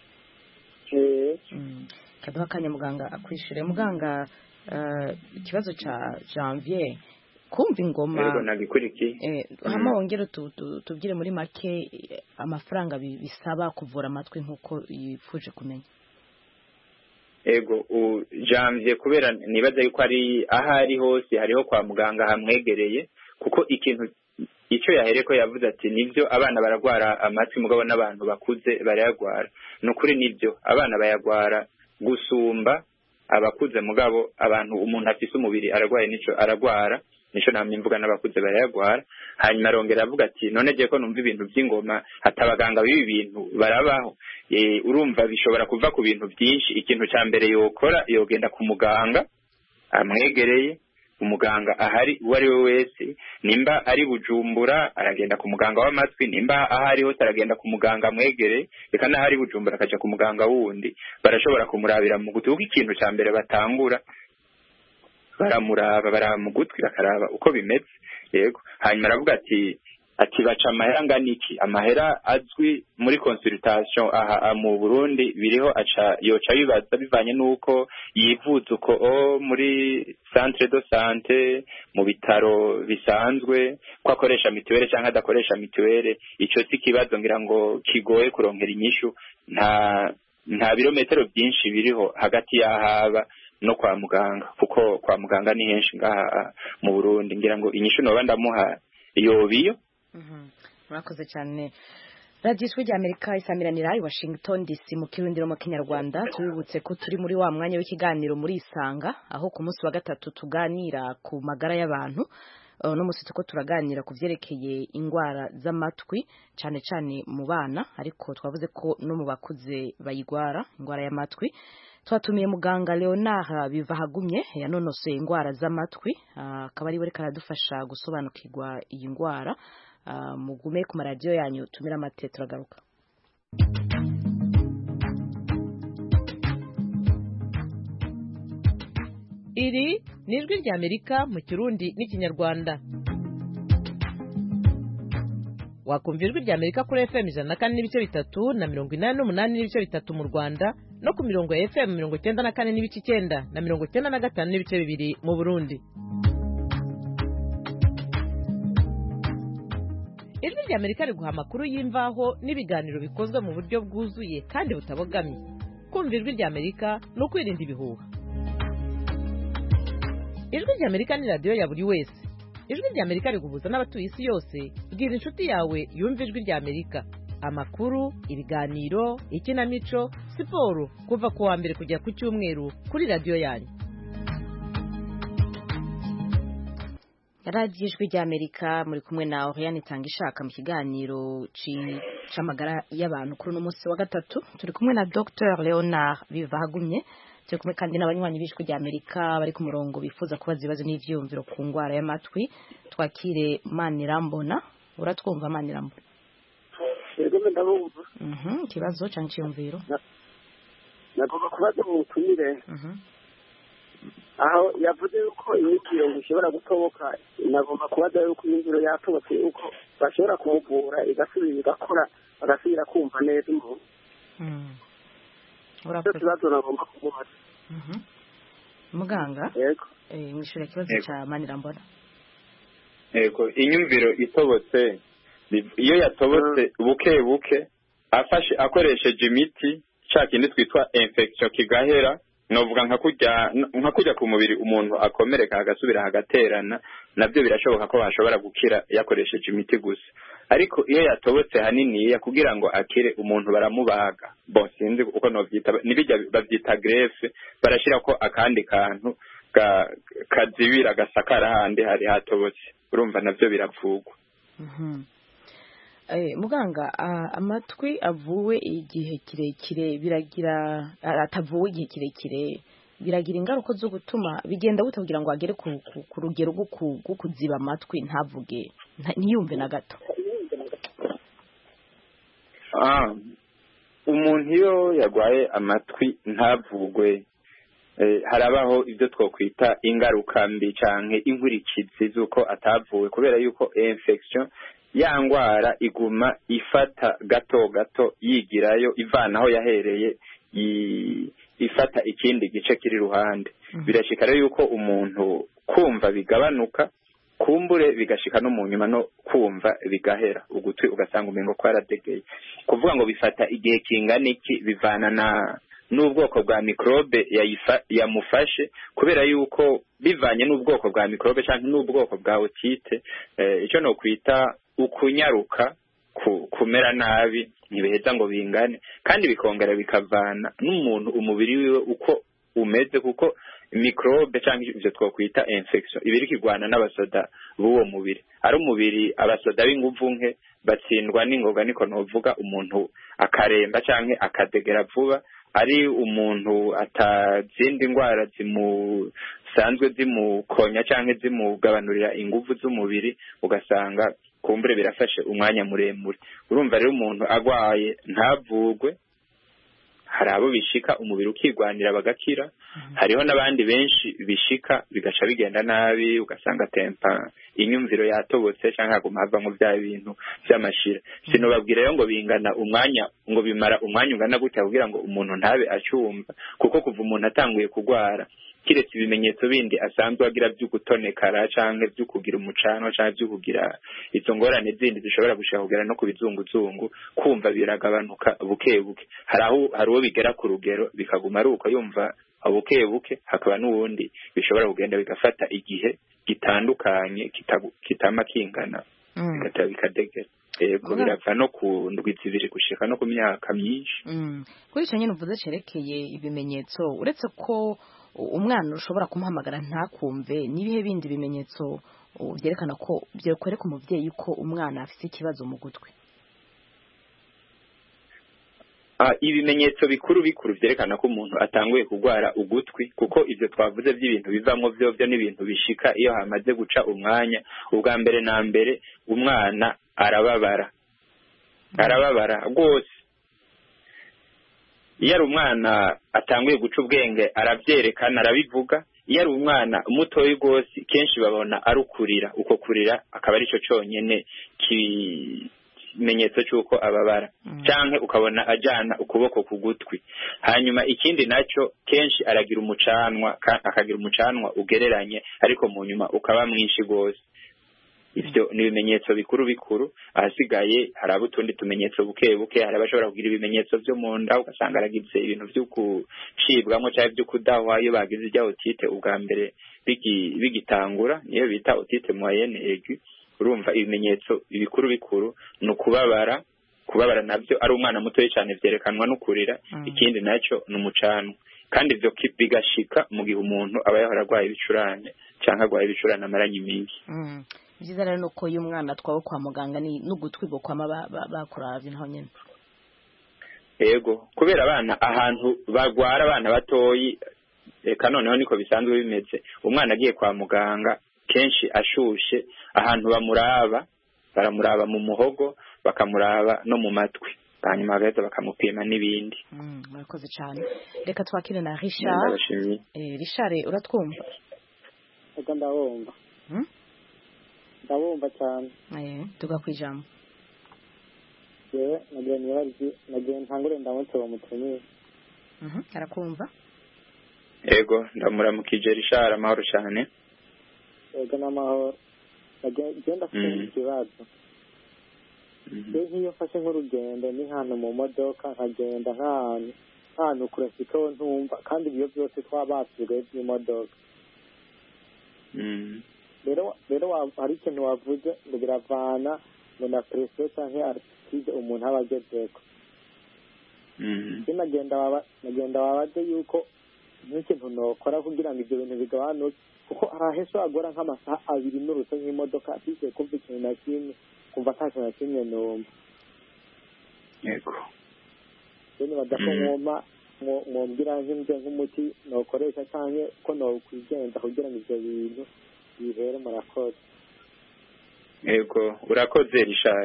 Kaduha kanya muganga akwishire. Muganga ikibazo ca Janvier kumva ingoma hama wongera tubwire muri make amafaranga bisaba kuvura amatwi nkuko yifuje kumenya. Ego Janvier kubera nibaza yuko ari ahari hose hariho kwa muganga hamwegereye kuko ikintu icyo yahereko yavuze ati nivyo abana baragwara amatwi mugabo n'abantu bakuze barayagwara. Nukuri nivyo abana bayagwara gusumba abakuze mugabo abantu umuntu afise umubiri aragwaye nico namye mvuga n'abakuze barayagwara. Hanyuma arongera avuga ati none je ko numva ibintu by'ingoma hatabaganga bibi bintu barabaho. Urumva bishobora kuva ku bintu byinshi. Ikintu ca mbere yokora yogenda ku muganga amwegereye, umuganga ahari uwo ari we wese, nimba ari Bujumbura aragenda ku muganga w'amatwi, nimba ahari hose aragenda ku muganga amwegereye, reka n'ahari Bujumbura akaja ku muganga wundi barashobora kumurabira mu gutwi. Kuko ikintu ca mbere batangura baramuraba baramugutwi bakaraba uko bimeze. Yego hanyuma aravuga ati baca amahera nganiki. Amahera azwi muri consultation aha mu Burundi biriho yoca bibaza bivanye nuko yivuza uko muri centre de santé mu bitaro bisanzwe ko akoresha mituwele cyangwa adakoresha mituwele. Ico si kibazo ngira ngo kigoye kuronkera inyishu. Nta birometero byinshi biriho hagati y'ahaba no kwa muganga kuko kwa muganga ni henshi ngaha mu Burundi. Ngira ngo inyishu no bandamuha yobiyo. Murakoze cyane. Radio Ijwi ry'Amerika isamiranira i Washington DC mu kirundiro mu Kinyarwanda. Tubibutse ko turi muri wa mwanya w'ikiganiro muri Isanga aho ku munsi wa gatatu tuganira ku magara y'abantu. No musi tuko turaganira ku vyerekeye ingwara z'amatwi cyane cyane mu bana, ariko twavuze ko no mu bakuze bayigwara ingwara y'amatwi. Twatumiye muganga Leonard Bivahagumye yanonosoye ingwara z'amatwi, akaba ari we karadufasha gusobanukirwa iyi ngwara. Mugume ku maradiyo yanyu tumira amate turagaruka. Iri ni ijwi ry'Amerika mu Kirundi n'Ikinyarwanda. Wakumva ijwi ry'Amerika kuri FM 104.3 na 88.3 mu Rwanda no ku mirongo ya FM 94.9 na 95.2 mu Burundi. Ijwi ry'Amerika riguha amakuru y'imvaho n'ibiganiro bikozwe mu buryo bwuzuye kandi butabogamye. Kumva ijwi ry'Amerika no kwirinda ibihuha. Ijwi ry'Amerika ni radio ya buri wese. Ijwi ry'Amerika riguhuza n'abatuye isi yose. Bwira inshuti yawe yumva ijwi ry'Amerika. Amakuru, ibiganiro, ikinamico, siporo kuva ku wa mbere kujya ku cyumweru kuri radio yanyu. radiyo ijwi ry'Amerika muri kumwe na Oriane Itangishaka mu kiganiro c'amagara y'abantu kuri uno munsi wa gatatu turi kumwe na Dr Leonard Bivahagumye turi kumwe kandi n'abanywanyi b'ijwi ry'Amerika bari ku murongo bifuza kubaza ibibazo n'ivyiyumviro ku ngwara y'amatwi. Twakire Manirambona. Uratwumva Manirambona? Yego ndabumva. Ikibazo canke iciyumviro? Nagomba kubaza mu butumire. Aho yavuze yuko imikiro ishobora gutoboka, nagomba kubaza yuko imikiro yatobotse yuko bashobora kumuvura igasubira igakora bagasubira kumva neza umuntu. Urakoze. Ikibazo nagomba kumubaza. Muganga? Yego. Mwishura ikibazo ca Manirambona. Yego, inyumviro itobotse iyo yatobotse buke buke akoresheje imiti ca kindi twitwa infection kigahera, novuga nka kujya ku mubiri umuntu akomereka agasubira hagaterana, nabyo birashoboka ko bashobora gukira yakoresheje imiti gusa. Ariko iyo yatobotse hanini kugira ngo akire umuntu baramubaga. Sinzi uko novyita, nibijya bavyita greffe, barashira ko akandi kantu kazibira gasakara handi hari hatobotse. Urumva navyo biravugwa. Muganga, amatwi avuwe igihe kirekire biragira atavuwe igihe kirekire biragira ingaruka zo gutuma bigenda butagira ngo agere ku rugero rwo kuziba amatwi ntavuge ntiyumve na gato. Umuntu iyo yagwaye amatwi ntavugwe harabaho ibyo twokwita ingaruka mbi canke inkurikizi z'uko atavuwe, kubera yuko infection ya ngwara iguma ifata gato gato yigirayo ivanaho yahereye ifata ikindi gice kiri ruhande. Birashika rero yuko umuntu kumva bigabanuka, kumbure bigashika no mu nyuma no kumva bigahera, ugutwi ugasanga umengo kwaradegeye. Kuvuga ngo bifata igihe kingana iki bivana n'ubwoko bwa microbe yamufashe, kubera yuko bivanye n'ubwoko bwa microbe canke n'ubwoko bwa otite, ico no kwita ukunyaruka kumera nabi ntibiheza ngo bingane, kandi bikongera bikavana n'umuntu umubiri wiwe uko umeze, kuko microbe canke ivyo twokwita infection ibiri kigwana n'abasoda b'uwo mubiri. Ari umubiri abasoda b'inguvu nke batsindwa n'ingoga, niko novuga, umuntu akaremba canke akadegera vuba. Ari umuntu atazindi ngwara zimusanzwe zimukonya canke zimugabanurira inguvu z'umubiri, ugasanga kumbure birafashe umwanya muremure. Urumva rero umuntu agwaye ntavugwe, hari abo bishika umubiri ukigwanira bagakira, hariho n'abandi benshi bishika bigaca bigenda nabi, ugasanga tempa inyumviro yatobotse canke aguma hava mu bya bintu by'amashira. Sinobabwira rero ngo bingana umwanya, ngo bimara umwanya ungana gutya kugira ngo umuntu ntabe acyumva, kuko kuva umuntu atanguye kugwara kiretse ibimenyetso bindi asanzwe agira by'ugutonekara canke by'ukugira umucanwa canke by'ukugira izo ngorane zindi zishobora gushaka kugera no kubizunguzungu, kumva biragabanuka buke buke. Hari uwo bigera ku rugero bikaguma ari uko yumva buke buke, hakaba n'uwundi bishobora kugenda bigafata igihe gitandukanye kitama kingana bigataba bikadegera. Yego, birava no ku ndwi zibiri gushika no ku myaka myinshi. Kuri ico nyene uvuze cerekeye ibimenyetso, uretse ko umwana ushobora kumuhamagara ntakumve, nibihe bindi bimenyetso byerekana ko byekwereka umuvyeyi ko umwana afite ikibazo mu gutwi? Ibimenyetso bikuru byerekana ko umuntu atanguye kugwara ugutwi, kuko ivyo twavuze by'ibintu bivamwo byo n'ibintu bishika iyo hamaze guca umwanya. Ubwa mbere na mbere umwana arababara rwose. Iyo ari umwana atanguye guca ubwenge arabyerekana, arabivuga. Iyo ari umwana mutoyi rwose kenshi babona arukurira, uko kurira akaba arico conyene kimenyetso cy'uko ababara, canke ukabona ajana ukuboko ku gutwi. Hanyuma ikindi naco kenshi aragira umucanwa, akagira umucanwa ugereranye ariko mu nyuma ukaba mwinshi rwose. Ivyo ni ibimenyetso bikuru. Ahasigaye hari abutundi tumenyetso buke buke. Hari abashobora kugira ibimenyetso byo mu nda, ugasanga aragize ibintu byo kucibwamo cyangwa byo kudahwa iyo bagize ijya otite ubwa mbere bigitangura, niyo bita otite moyenne aiguë. Urumva ibimenyetso bikuru ni ukubabara nabyo ari umwana muto cyane byerekanwa no kurira. Ikindi naco ni umucanwa. kandi ivyo bigashika mu gihe umuntu aba yahora arwaye ibicurane canke arwaye ibicurane amaranye iminsi. Byiza rero nuko uyu mwana twawe kwa muganga ni n'ugutwi go kwama bakuravye naho nyene. Yego, kubera abana ahantu bagwara abana batoyi, eka noneho niko bisanzwe bimeze. Umwana agiye kwa muganga kenshi ashushe, ahantu baramuraba mu muhogo, bakamuraba no mu matwi, hanyuma bagaheza bakamupima n'ibindi. Murakoze cyane. Reka twakire na Richard. Richard uratwumva? Ego ndabumva. Ndabumva cyane. Tugakwijambo. Yewe nagiye ntangure ndamutse bamutumye. Arakumva? Ego ndamuramukije Richard, amahoro cyane. Ego n'amahoro. Genda afite ikibazo. Nk'iyo mfashe nk'urugendo ni hano mu modoka nkagenda nk'ahantu kure siko ntumva kandi ibyo byose twabasuye by'imodoka. Rero hari ikintu wavuze ngo biravana ngo na presiyo cyangwa artiste umuntu aba agezeko. Nagenda wabaze yuko nk'ikintu nokora kugira ngo ibyo bintu bigabanuke, kuko harahese wagora nk'amasaha 2 n'uruso nk'imodoka afite kumva ikintu na kimwe, kumva nta kintu na kimwe numva. Yego. Rero badakoma mwumvira nk'umuti nokoresha cyangwa ko nokwigenza kugira ngo ibyo bintu bihere. Murakoze. Yego, urakoze Richard.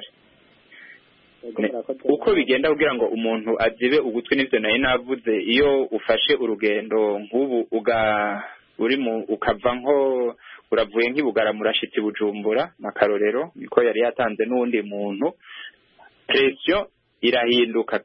Uko bigenda kugira ngo umuntu azibe ugutwi n'ivyo nayo navuze, iyo ufashe urugendo nk'ubu ukava nko uravuye nk'ibugara murashitsi Bujumbura makarorero, niko yari yatanze n'undi muntu, pression irahinduka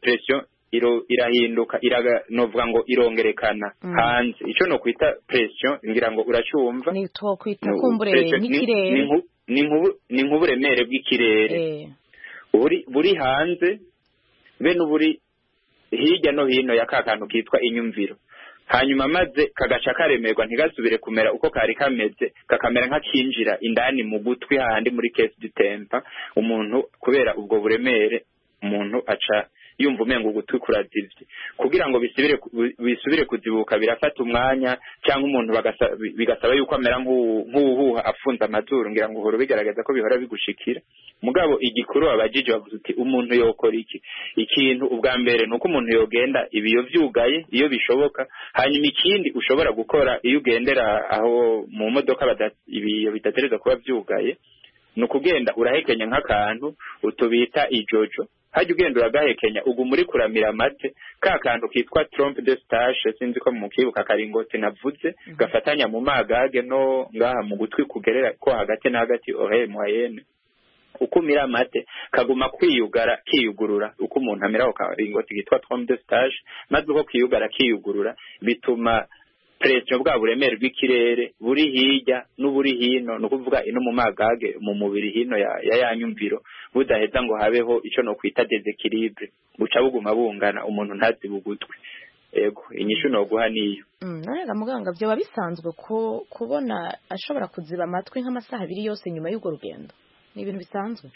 novuga ngo irongerekana hanze. Ico no kwita pression ngira ngo uracumva, ni to kwita kumbure n'ikirere, ni nk'uburemere bw'ikirere buri hanze be n'uburi hirya no hino ya kakantu kitwa inyumviro, hanyuma maze kagaca karemerwa ntigasubire kumera uko kari kameze, kakamera nk'akinjira indani mu gutwi handi muri case du tempa. Umuntu kubera ubwo buremere umuntu aca yumva umengo ugutwi kurazivye. Kugira ngo bisubire kuzibuka birafata umwanya, cyangwa umuntu bigasaba yuko amera nk'uhuha afunza amazuru, ngira ngo uhora bigaragaza ko bihora bigushikira. Mugabo igikuru abajije bavuze uti umuntu yokora iki? Ikintu ubwa mbere nuko umuntu yogenda ibiyo vyugaye iyo bishoboka. Hanyuma ikindi ushobora gukora iyo ugendera aho mu modoka ibiyo bidatereza kuba vyugaye, nukugenda urahekenya nk'akantu utubita ijojo, hajya ugenda uragahekenya ugumuri kuramira amate, ka kantu kitwa trompe de stache, sinzi ko mu kibuka karingoti navuze, gafatanya mu magage no ngaha mu gutwi kugerera ko hagati na hagati oreille moyenne. Ukumira amate kaguma kiyugurura uko umuntu amiraho karingoti kitwa trompe de stache, maze uko kiyugara kiyugurura bituma pression bwa buremere bw'ikirere buri hirya n'uburi hino, no kuvuga ino mu magage mu mubiri hino ya nyumviro budaheza ngo habeho ico no kwita desequilibre, buca buguma bungana, umuntu ntazi bugutwi. Ego inyishu no guha niyo. Narega muganga byo babisanzwe ko kubona ashobora kuziba amatwi nk'amasaha 2 yose nyuma y'ugo rugendo, ni ibintu bisanzwe?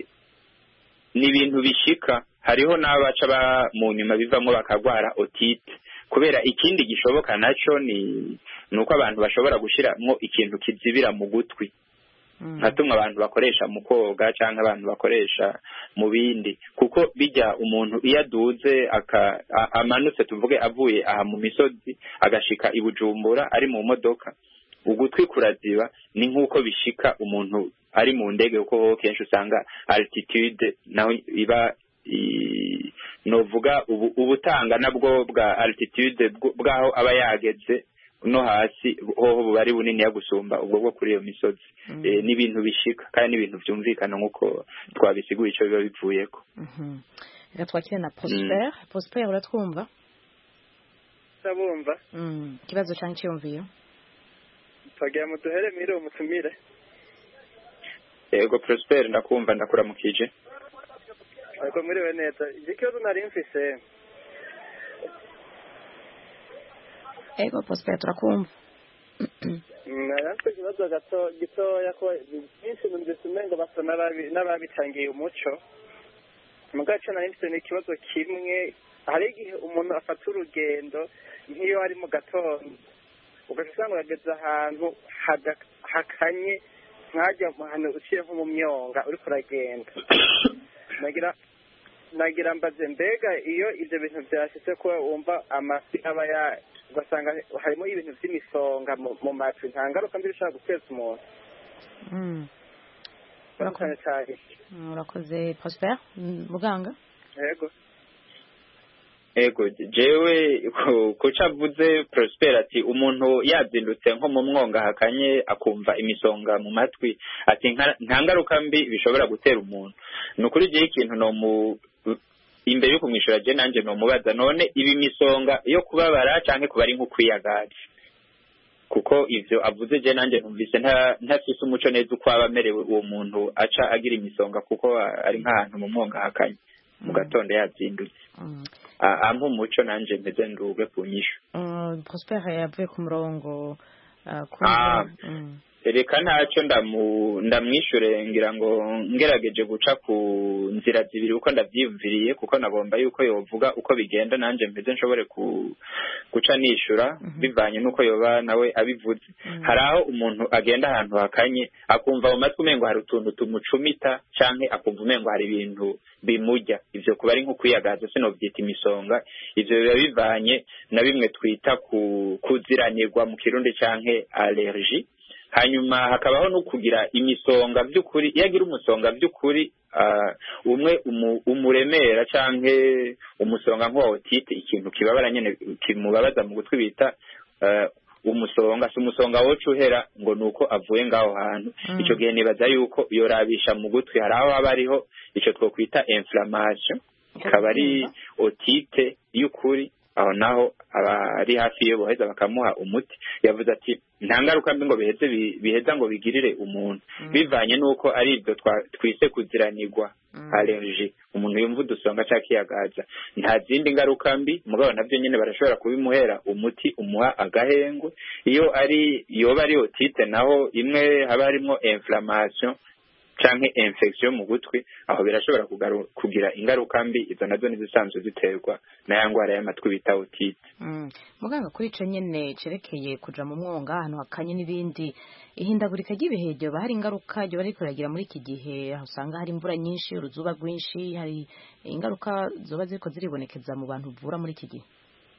Ni ibintu bishika, hariho n'abaca mu nyuma bivamo bakagwara otite. Kubera ikindi gishoboka naco ni nuko abantu bashobora gushiramwo ikintu kizibira mu gutwi, nkatumwe abantu bakoresha mu koga canke abantu bakoresha mu bindi, kuko bijya umuntu iyo aduze amanutse tuvuge avuye aha mu misozi agashika i Bujumbura ari mu modoka, ugutwi kuraziba. Ni nkuko bishika umuntu ari mu ndege, uko kenshi usanga altitude naho iba novuga ubutanga nabwo bwa altitude bwaho aba yageze no hasi hoho bubari bunini yagusumba ubwo bwo kuri iyo misozi. Ni ibintu bishika kandi ni ibintu vyumvikana nkuko twabisiguye ico biba bivuyeko. Reka twakire na Prosper. Prosper uratwumva? Ndabumva. Kibazo canke cyumviyo? Twagira muduhere mire umutumire. Yego Prosper ndakumva, ndakuramukije. Ariko muriwe neza. Ikibazo nari mfise. Ego Prosper turakumva. Narafite ikibazo gitoya ko byinshi numvise umengo basa n'ababitangiye umuco. Mugace nari mfise n'ikibazo kimwe hari igihe umuntu afata urugendo nk'iyo ari mu gatondo ugaca usanga urageze ahantu hakanye nkajya ahantu uciye nko mu myonga uriko uragenda nagira mbaze mbega iyo ibyo bintu byashitse ko wumva amafi aba ugasanga harimo ibintu by'imisonga mu matwi nta ngaruka mbi bishobora guteza umuntu. Urakoze Prosper muganga. Ego jewe kuca avuze Prosper ati umuntu yazindutse nko mu mwonga hakanye akumva imisonga mu matwi ati nta ngaruka mbi bishobora gutera umuntu. Nukuri je ikintu no mu imbere yo kumwishura je nanje no mubaza none ibi misonga yo kubabara canke kuba ari nko kwiyagaje kuko ivyo avuze je nanje numvise ntafise umuco neza uko abamerewe uwo muntu aca agira imisonga kuko ari nk'ahantu mu mwonga hakanye mu gatondo yazindutse. Ampa umuco nanje mpeze nduge kunyisha. Prosper yavuye ku murongo reka ntacyo ndamwishure ngira ngo ngerageje guca ku nzira zibiri uko ndavyiyumviriye kuko nagomba yuko yovuga uko bigenda nanje mpeze nshobore guca nishura bivanye nuko yoba nawe abivuze. Hari aho umuntu agenda ahantu hakanye akumva mu matwi umengo hari utuntu tumucumita canke akumva umengo hari ibintu bimujya. Ivyo kuba ari nko kwiyagaza sinovyita imisonga. Ivyo biba bivanye na bimwe twita kuziranirwa mu Kirundi canke allergie. Hanyuma hakabaho no kugira imisonga by'ukuri yagira umusonga by'ukuri umwe umuremera canke umusonga nko otite ikintu kibabara nyene kimubabaza mu gutwi bita umusonga umusonga wocu uhera ngo nuko avuye ngaho hantu. Ico gihe nibaza yuko yorabisha mu gutwi hari aho abariho ico twokwita inflammation ikaba ari otite y'ukuri aho naho abari hafi yo boheza bakamuha umuti. Yavuze ati nta ngaruka mbi ngo biheza ngo bigirire umuntu bivanye nuko ari ibyo twise kuziranirwa allergie. Umuntu yumva udusonga cyakiyagaza nta zindi ngaruka mbi mugabo navyo nyene barashobora kubimuhera umuti umuha agahengwe. Iyo yoba ari otite naho imwe haba harimo inflammation canke infection mu gutwi aho birashobora kugira ingaruka mbi. Izo nazo nizisanzwe ziterwa na ya ngwara y'amatwi bita otite. Muganga kuri ico nyene cerekeye kuja mu mwonga ahantu hakanye n'ibindi ihindagurika ry'ibihe ryo bahari ingaruka ryo bari kuragira muri iki gihe aho usanga hari imvura nyinshi uruzuba rwinshi hari ingaruka zoba ziriko ziribonekeza mu bantu vura muri iki gihe.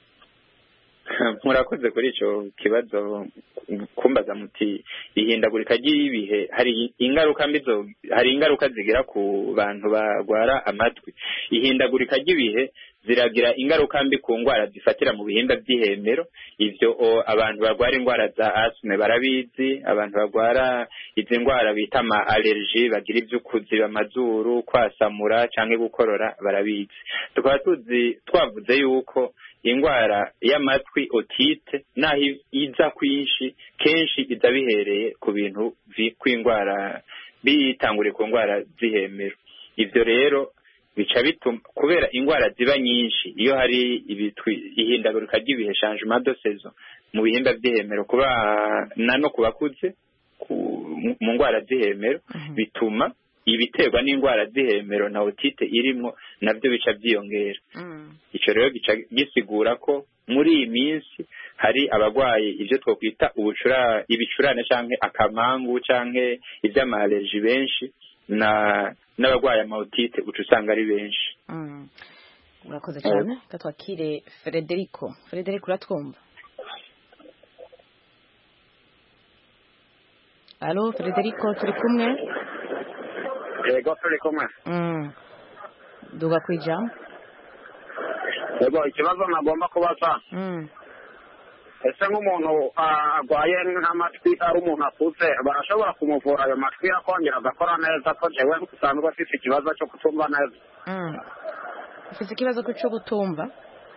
Murakoze kuri ico kibazo kumbaza muti ihindagurika ry'ibihe hari ingaruka zigira ku bantu bagwara amatwi. Ihindagurika ry'ibihe ziragira ingaruka mbi ku ngwara zifatira mu bihimba by'ihemero. Ivyo abantu bagwara ingwara za asthme barabizi, abantu bagwara izi ngwara bita ama allergie bagira ivy'ukuziba amazuru kwasamura canke gukorora barabizi. Tukaba twavuze yuko ingwara y'amatwi otite naho iza kwinshi kenshi iza bihereye ku bintu kw'ingwara bitanguriye ku ngwara z'ihemero. Ivyo rero bica bituma kubera ingwara ziba nyinshi iyo hari ihindagurika ry'ibihe changement de saison mu bihimba by'ihemero kuba no kubakuze mu ngwara z'ihemero bituma ibiterwa n'ingwara z'ihemero na otite irimo navyo bica byiyongera. Ico rero gica gisigura ko muri iyi minsi hari abagwaye ivyo twokwita ibicurane canke akamangu canke ivy'amalergie benshi n'abagwaye amaotite uca usanga ari benshi. Urakoze cyane. Katwakire Frederico uratwumva? Allo Frederico turi kumwe? Yego turi kumwe. Duga kwijambo. Yego ikibazo nagomba kubaza. Ese nk'umuntu agwaye nk'amatwi ari umuntu akuze barashobora kumuvura ayo matwi akongera agakora neza ko jewe usanzwe afite ikibazo cyo kutumva neza? Ufite ikibazo cyo gutumva?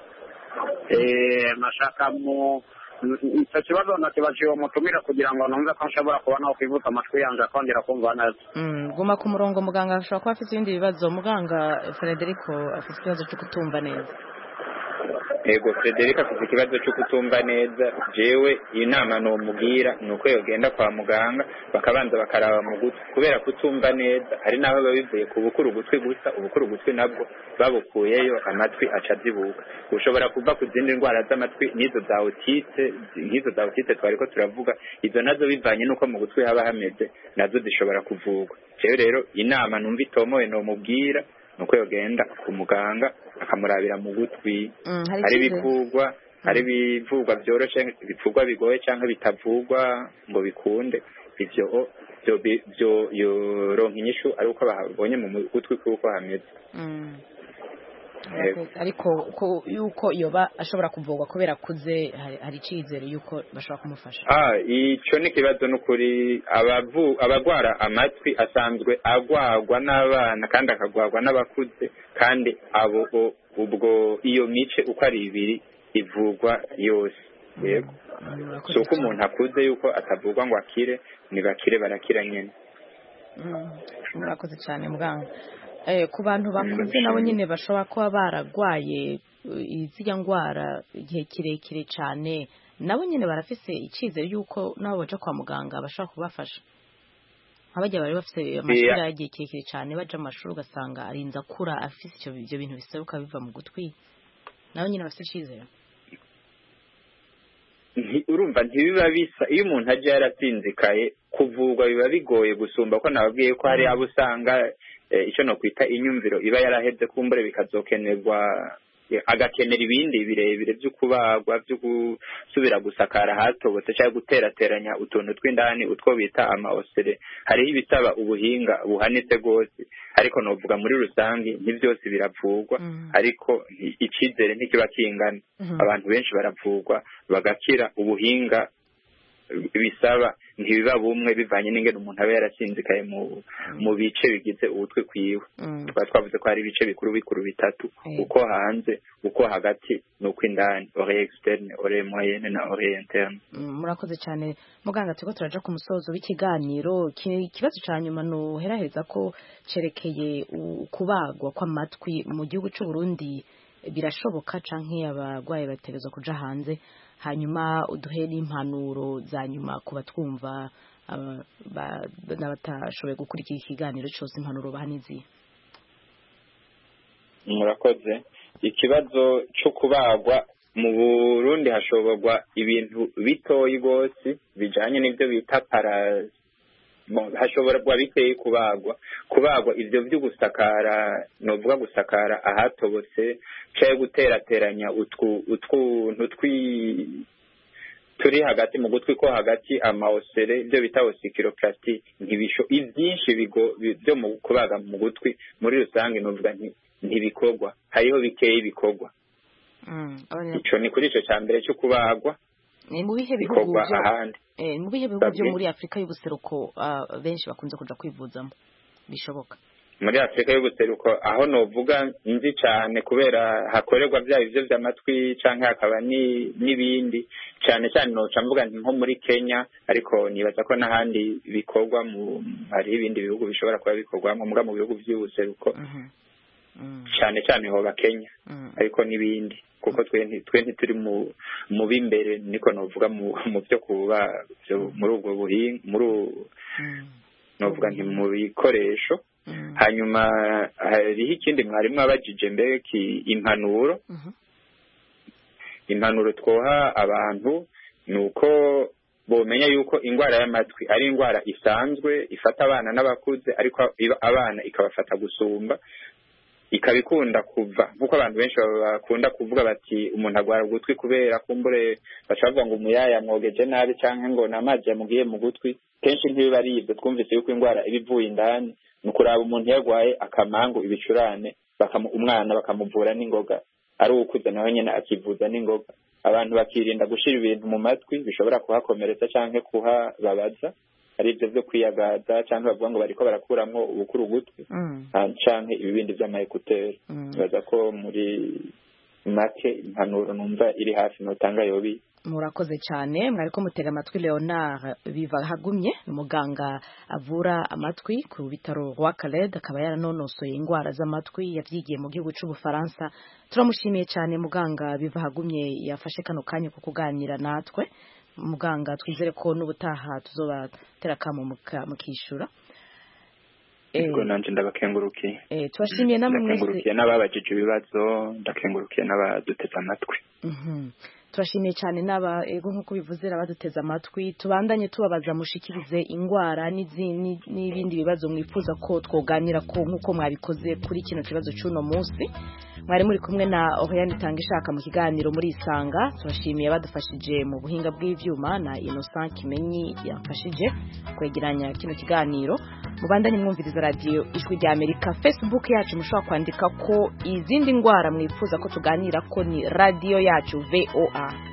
Nashaka icyo kibazo nakibajiwe mutumire kugira ngo numve ko nshobora kubona aho kwivuza amatwi yanjye akongera kumva neza. Guma ku murongo muganga ashobora kuba afite ibindi bibazo. Muganga Frederico afite ikibazo cyo kutumva neza. ego Frederic afite ikibazo cyo kutumva neza jewe inama no mubwira nuko yogenda kwa muganga bakabanza bakaraba mu gutwi kubera kutumva neza hari naho babivuye ku bukuru gutwi gusa ubukuru gutwi nabwo babukuyeyo amatwi acazibuka ushobora kuva ku zindi ndwara z'amatwi nizo za otite twariko turavuga izo nazo bivanye nuko mu gutwi haba hameze nazo zishobora kuvugwa jewe rero inama numva itomoye no mubwira nuko yogenda ku muganga akamurabira mu gutwi hari bivugwa hari bivugwa byoroshe bivugwa bigoye cyangwa bitavugwa ngo bikunde ivyo byo yoronka inyishu ari uko babonye mu gutwi kuko hameze ariko yuko yoba ashobora kuvugwa kubera kuze hari icizere yuko bashobora kumufasha ico ni kibazo n'ukuri abagwara amatwi asanzwe agwagwa n'abana kandi akagwagwa n'abakuze kandi abo ubwo iyo mice uko ari ibiri ivugwa yose yego so ko umuntu akuze yuko atavugwa ngo akire nibakire barakira nyene murakoze cyane muganga ku bantu bakuze nabo nyine bashobora kuba baragwaye izijya ngwara igihe kirekire cyane nabo nyine barafise icizere yuko nabo baja kwa muganga bashobora kubafasha abajya bari bafise amashuri yagiye kirekire cyane baja amashuri ugasanga arinza kura afise ibyo bintu biseruka biva mu gutwi nabo nyine bafise icizere urumva ntibiba bisa iyo umuntu aje yaratinzikaye kuvugwa biba bigoye gusumba ko nababwiye ko hari abo usanga icyo no kwita inyumviro iba yaraheze kumbure bikazokenerwa agakenera ibindi birebire byo kubagwa byo gusubira gusakara hatobotse cyangwa guterateranya utuntu tw'indani utwo bita amaosere hariho ibisaba ubuhinga buhanitse rwose ariko novuga muri rusange ntibyose biravugwa ariko icizere ntikiba kingana abantu benshi baravugwa bagakira ubuhinga bisaba ntibiba bumwe bivanye n'ingene umuntu aba yarasinzikaye mu bice bigize ubutwe kwiwe twaba twavuze ko hari ibice bikuru bitatu uko hanze uko hagati n'uko indani oreille externe oreille moyenne na oreille interne murakoze cyane muganga turiko turaja ku musozo w'ikiganiro ikibazo ca nyuma noheraheza ko cerekeye kubagwa kw'amatwi mu gihugu c'u Burundi birashoboka canke abagwaye bategerezwa kuja hanze hanyuma uduhe n'impanuro za nyuma ku batwumva n'abatashoboye gukurikira ikiganiro cyose impanuro bahaniziye murakoze ikibazo cyo kubagwa mu Burundi hashoborwa ibintu bitoyi rwose bijanye n'ibyo bita hashoborwa biteye kubagwa ivyo byo gusakara novuga gusakara ahatobotse cyaye guterateranya utwuntu turi hagati mu gutwi ko hagati amaosere ibyo bita osteoplastie ntibisho ibyinshi byo mu kubaga mu gutwi muri rusange novuga ntibikorwa hariho bikeye bikorwa ico ni kuri ico cyambere cyo kubagwa mu bihe bihugu ahandi mu bihe bihugu byo muri Afrika y'ubuseruko benshi bakunze kuja kwivuzamo bishoboka muri Afrika y'ubuseruko aho novuga nzi cyane kubera hakorerwa bya bivyo by'amatwi canke hakaba n'ibindi cyane cyane noca mvuga nko muri Kenya ariko nibaza ko n'ahandi bikorwa hari ibindi bihugu bishobora kuba bikorwa nko mu bihugu by'ubuseruko cyane cyane ho Kenya ariko n'ibindi kuko twe ntituri mu b'imbere niko novuga mu byo kuba muri ubwo buhinga novuga nti mu bikoresho hanyuma hariho ikindi mwarimu abajije mbeki impanuro twoha abantu nuko bomenya yuko ingwara y'amatwi ari ingwara isanzwe ifata abana n'abakuze ariko abana ikabafata gusumba ikabikunda kuva nkuko abantu benshi bakunda kuvuga bati umuntu agwara ugutwi kubera kumbure bacavuga ngo umuyaya mwogeje nabi canke ngo namazi yamugiye mu gutwi kenshi ntibiba ari ibyo twumvise yuko ingwara ibivuye indani nukuraba umuntu yagwaye akamangu ibicurane umwana bakamuvura n'ingoga ari ukuze nawe nyene akivuza n'ingoga abantu bakirinda gushira ibintu mu matwi bishobora kuhakomeretsa canke kuhababaza ari ibyo byo kwiyagaza canke bavuga ngo bariko barakuramwo ubukuru gutwi canke ibibindi vy'amayekuteri baza ko muri make impanuro numva iri hafi notanga yobi murakoze cyane mwariko mutega amatwi Leonard Bivahagumye umuganga avura amatwi ku bitaro Roi Khaled akaba yaranonosoye indwara z'amatwi yavyigiye mu gihugu c'Ubufaransa turamushimiye cyane muganga Bivahagumye yafashe kano kanya ko kuganira natwe muganga twizere ko n'ubutaha tuzobatera kamo mukishura Ego nanje ndabakengurukiye twashimiye namwe mwese ndakengurukiye n'ababajije ibibazo ndakengurukiye n'abaduteza amatwi turashimiye cyane ego nk'uko bivuze abaduteza amatwi tubandanye tubabaza mushikirize ingwara n'ibindi bibazo mwifuza ko twoganira ko nk'uko mwabikoze kuri kino kibazo cy'uno munsi mwari muri kumwe na Oriane Itangishaka mu kiganiro muri Isanga turashimiye badufashije mu buhinga bw'ivyuma na Innocent Kimenyi yafashije kwegeranya kino kiganiro mubandanye mwumviriza radio Ijwi rya Amerika Facebook yacu mushobora kwandika ko izindi ngwara mwifuza ko tuganira ko ni radio yacu VOA